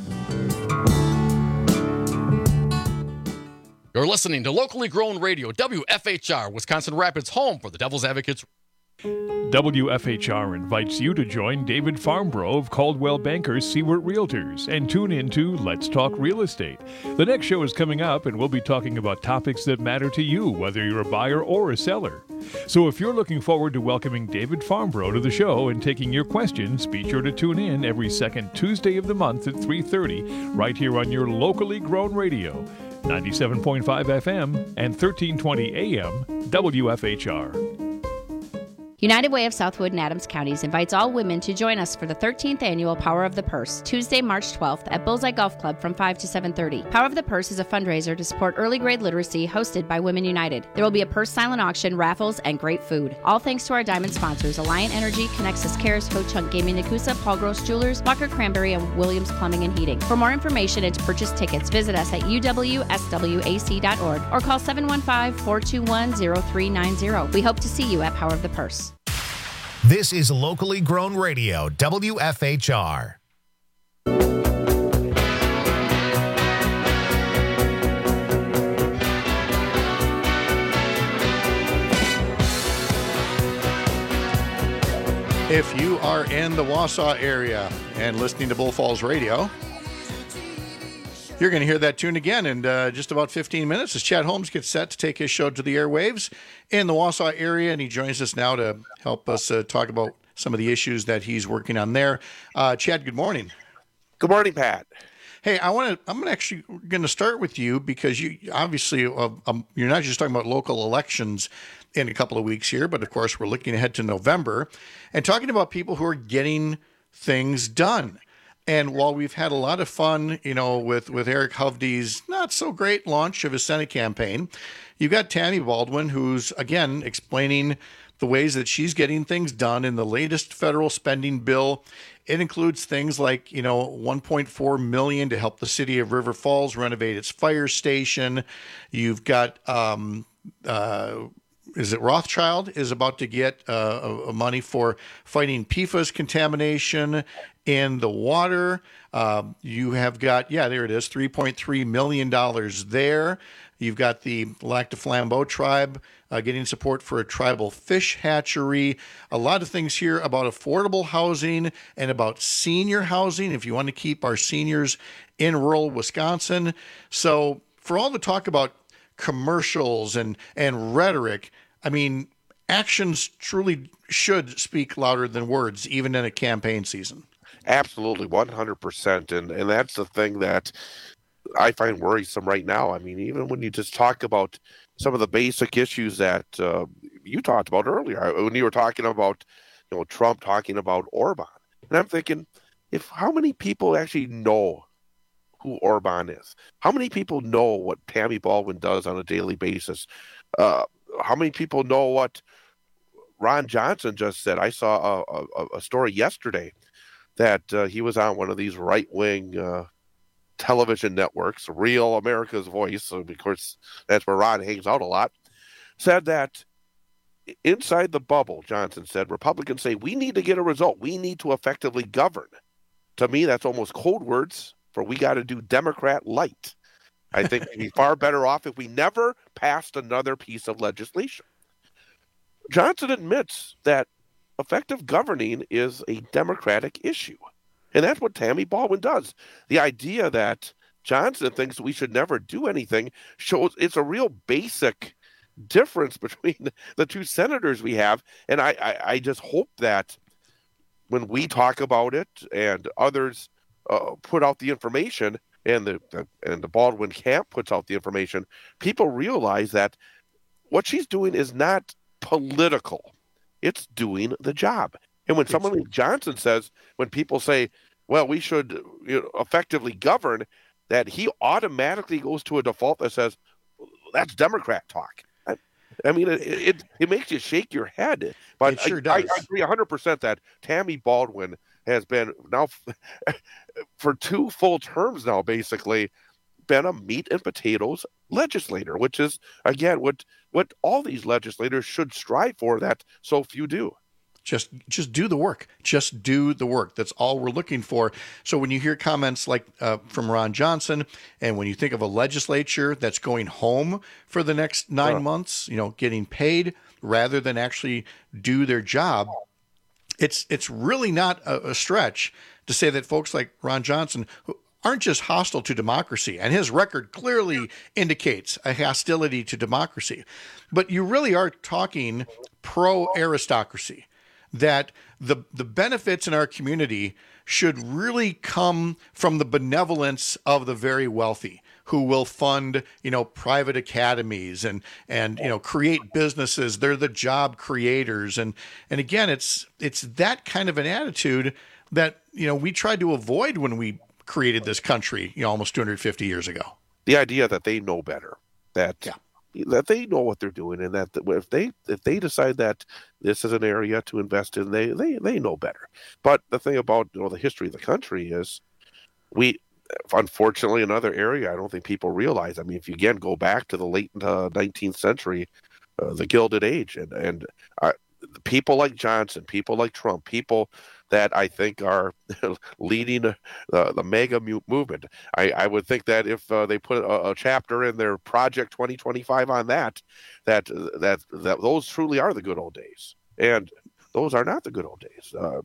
You're listening to locally grown radio, W F H R, Wisconsin Rapids, home for the Devil's Advocates. W F H R invites you to join David Farmbrough of Caldwell Bankers Seward Realtors and tune into Let's Talk Real Estate. The next show is coming up, and we'll be talking about topics that matter to you, whether you're a buyer or a seller. So if you're looking forward to welcoming David Farmbrough to the show and taking your questions, be sure to tune in every second Tuesday of the month at three thirty, right here on your locally grown radio, ninety-seven point five F M and thirteen twenty A M, W F H R. United Way of Southwood and Adams Counties invites all women to join us for the thirteenth annual Power of the Purse, Tuesday, March twelfth at Bullseye Golf Club from five to seven thirty. Power of the Purse is a fundraiser to support early grade literacy hosted by Women United. There will be a purse silent auction, raffles, and great food. All thanks to our diamond sponsors, Alliant Energy, Connexus Cares, Ho Chunk Gaming Nakusa, Paul Gross Jewelers, Walker Cranberry, and Williams Plumbing and Heating. For more information and to purchase tickets, visit us at U W S W A C dot org or call seven one five, four two one, zero three nine zero. We hope to see you at Power of the Purse. This is locally grown radio, W F H R. If you are in the Wausau area and listening to Bull Falls Radio, you're going to hear that tune again in uh, just about fifteen minutes as Chad Holmes gets set to take his show to the airwaves in the Wausau area, and he joins us now to help us uh, talk about some of the issues that he's working on there. Uh, Chad, good morning. Good morning, Pat. Hey, I want to. I'm actually going to start with you because you obviously uh, um, you're not just talking about local elections in a couple of weeks here, but of course we're looking ahead to November and talking about people who are getting things done. And while we've had a lot of fun, you know, with, with Eric Hovde's not so great launch of his Senate campaign, you've got Tammy Baldwin, who's, again, explaining the ways that she's getting things done in the latest federal spending bill. It includes things like, you know, one point four million dollars to help the city of River Falls renovate its fire station. You've got, um, uh, is it Rothschild is about to get uh, money for fighting P F A S contamination in the water. Uh, you have got, yeah, there it is, three point three million dollars there. You've got the Lac du Flambeau tribe uh, getting support for a tribal fish hatchery. A lot of things here about affordable housing and about senior housing, if you want to keep our seniors in rural Wisconsin. So for all the talk about commercials and, and rhetoric, I mean, actions truly should speak louder than words, even in a campaign season. Absolutely, one hundred percent. And and that's the thing that I find worrisome right now. I mean, even when you just talk about some of the basic issues that uh, you talked about earlier, when you were talking about, you know, Trump talking about Orban. And I'm thinking, if how many people actually know who Orban is? How many people know what Tammy Baldwin does on a daily basis? Uh, how many people know what Ron Johnson just said? I saw a, a, a story yesterday that uh, he was on one of these right-wing uh, television networks, Real America's Voice, so of course that's where Ron hangs out a lot, said that inside the bubble, Johnson said, Republicans say, we need to get a result. We need to effectively govern. To me, that's almost code words for we got to do Democrat light. I think we'd be far better off if we never passed another piece of legislation. Johnson admits that effective governing is a Democratic issue. And that's what Tammy Baldwin does. The idea that Johnson thinks we should never do anything shows it's a real basic difference between the two senators we have. And I, I, I just hope that when we talk about it and others uh, put out the information, and the, the and the Baldwin camp puts out the information, people realize that what she's doing is not political. It's doing the job. And when someone like Johnson says, when people say, well, we should you know, effectively govern, that he automatically goes to a default that says, that's Democrat talk. I, I mean, it, it it makes you shake your head. But it sure I, does. I, I agree one hundred percent that Tammy Baldwin has been now for two full terms now, basically, been a meat and potatoes legislator, which is, again, what what all these legislators should strive for that so few do. Just just do the work. Just do the work. That's all we're looking for. So when you hear comments like uh, from Ron Johnson, and when you think of a legislature that's going home for the next nine uh. months, you know, getting paid rather than actually do their job, it's it's really not a, a stretch to say that folks like Ron Johnson, who aren't just hostile to democracy, and his record clearly indicates a hostility to democracy, but you really are talking pro-aristocracy. That the the benefits in our community should really come from the benevolence of the very wealthy, who will fund, you know, private academies and and you know create businesses. They're the job creators, and and again, it's it's that kind of an attitude that you know we tried to avoid when we created this country, you know, almost two hundred fifty years ago. The idea that they know better, that. Yeah. that they know what they're doing, and that if they if they decide that this is an area to invest in, they they, they know better. But the thing about you know, the history of the country is, we unfortunately another area I don't think people realize. I mean, if you again go back to the late uh, nineteenth century, uh, the Gilded Age, and and uh, people like Johnson, people like Trump, people that I think are leading the, the MAGA movement. I, I would think that if uh, they put a, a chapter in their Project twenty twenty-five on that, that that that those truly are the good old days, and those are not the good old days. Uh,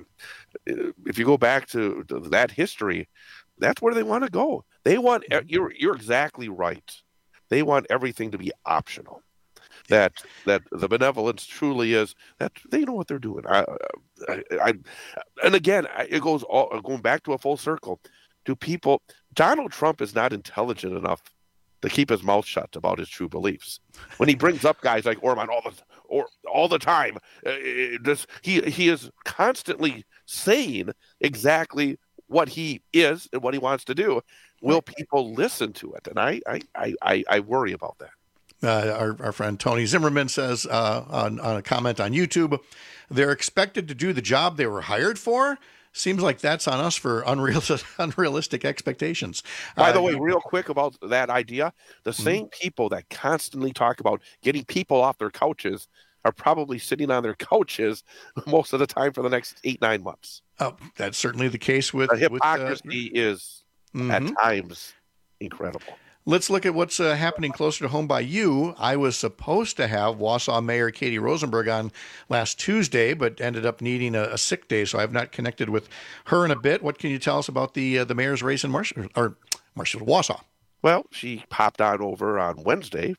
if you go back to, to that history, that's where they want to go. They want you're you're exactly right. They want everything to be optional. That that the benevolence truly is that they know what they're doing. I, I, I and again, it goes all going back to a full circle. Do people? Donald Trump is not intelligent enough to keep his mouth shut about his true beliefs. When he brings up guys like Orban all the or all the time, uh, this, he he is constantly saying exactly what he is and what he wants to do. Will people listen to it? And I I I, I worry about that. Uh, our, our friend Tony Zimmerman says uh, on, on a comment on YouTube, they're expected to do the job they were hired for. Seems like that's on us for unreal, unrealistic expectations. By the uh, way, real quick about that idea, the mm-hmm. same people that constantly talk about getting people off their couches are probably sitting on their couches most of the time for the next eight, nine months. Oh, that's certainly the case with... The hypocrisy with, uh, is, mm-hmm. at times, incredible. Let's look at what's uh, happening closer to home by you. I was supposed to have Wausau Mayor Katie Rosenberg on last Tuesday, but ended up needing a, a sick day, so I've not connected with her in a bit. What can you tell us about the uh, the mayor's race in Marshall, or Marshall, Wausau? Well, she popped on over on Wednesday.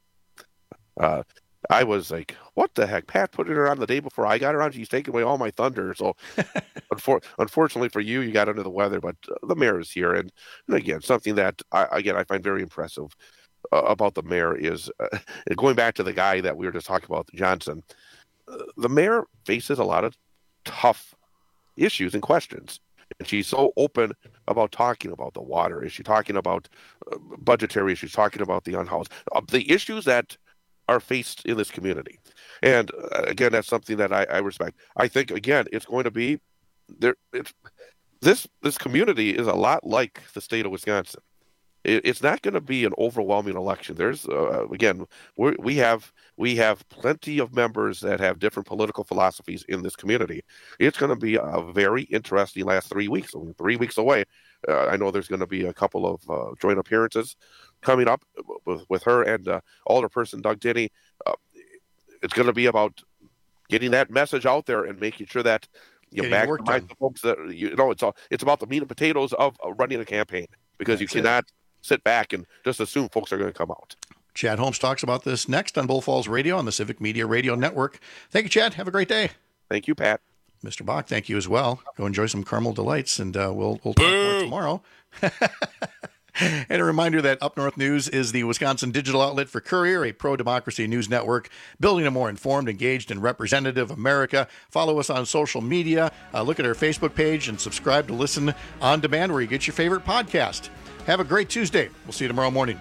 Uh, I was like, what the heck? Pat put her on the day before I got her on. She's taking away all my thunder. So unfor- unfortunately for you, you got under the weather, but uh, the mayor is here. And, and again, something that, I, again, I find very impressive uh, about the mayor is, uh, going back to the guy that we were just talking about, Johnson, uh, the mayor faces a lot of tough issues and questions. And she's so open about talking about the water issue, talking about uh, budgetary issues, talking about the unhoused, uh, the issues that are faced in this community. And uh, again, that's something that I, I respect. I think, again, it's going to be there. It's, this this community is a lot like the state of Wisconsin. It, it's not going to be an overwhelming election. There's uh, again, we're, we have we have plenty of members that have different political philosophies in this community. It's going to be a very interesting last three weeks. I mean, three weeks away. Uh, I know there's going to be a couple of uh, joint appearances coming up with, with her and uh, Alderperson Doug Denny. Uh, it's going to be about getting that message out there and making sure that you maximize the folks that you know. It's all it's about the meat and potatoes of uh, running a campaign, because That's you cannot it. sit back and just assume folks are going to come out. Chad Holmes talks about this next on Bull Falls Radio on the Civic Media Radio Network. Thank you, Chad. Have a great day. Thank you, Pat. Mister Bach, thank you as well. Go enjoy some caramel delights, and uh, we'll we'll talk Boo. more tomorrow. And a reminder that Up North News is the Wisconsin digital outlet for Courier, a pro-democracy news network, building a more informed, engaged, and representative America. Follow us on social media. Uh, look at our Facebook page and subscribe to listen on demand where you get your favorite podcast. Have a great Tuesday. We'll see you tomorrow morning.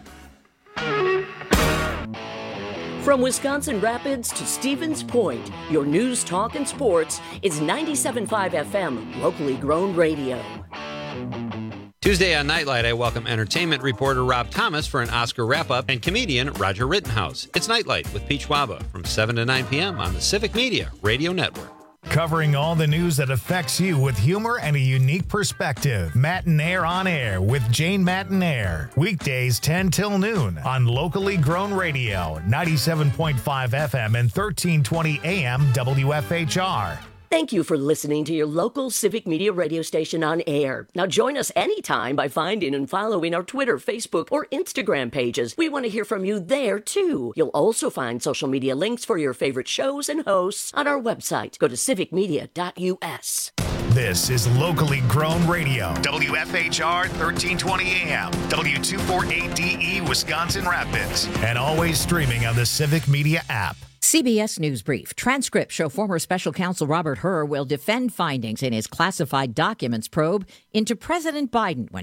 From Wisconsin Rapids to Stevens Point, your news, talk, and sports is ninety-seven point five F M, locally grown radio. Tuesday on Nightlight, I welcome entertainment reporter Rob Thomas for an Oscar wrap-up and comedian Roger Rittenhouse. It's Nightlight with Peach Waba from seven to nine p.m. on the Civic Media Radio Network. Covering all the news that affects you with humor and a unique perspective. Matinaire on Air with Jane Matinaire. Weekdays ten till noon on locally grown radio, ninety-seven point five F M and thirteen twenty A M W F H R. Thank you for listening to your local Civic Media radio station on air. Now join us anytime by finding and following our Twitter, Facebook, or Instagram pages. We want to hear from you there, too. You'll also find social media links for your favorite shows and hosts on our website. Go to civic media dot U S. This is locally grown radio. W F H R thirteen twenty A M, W two forty-eight D E Wisconsin Rapids, and always streaming on the Civic Media app. C B S News Brief. Transcripts show former special counsel Robert Hur will defend findings in his classified documents probe into President Biden when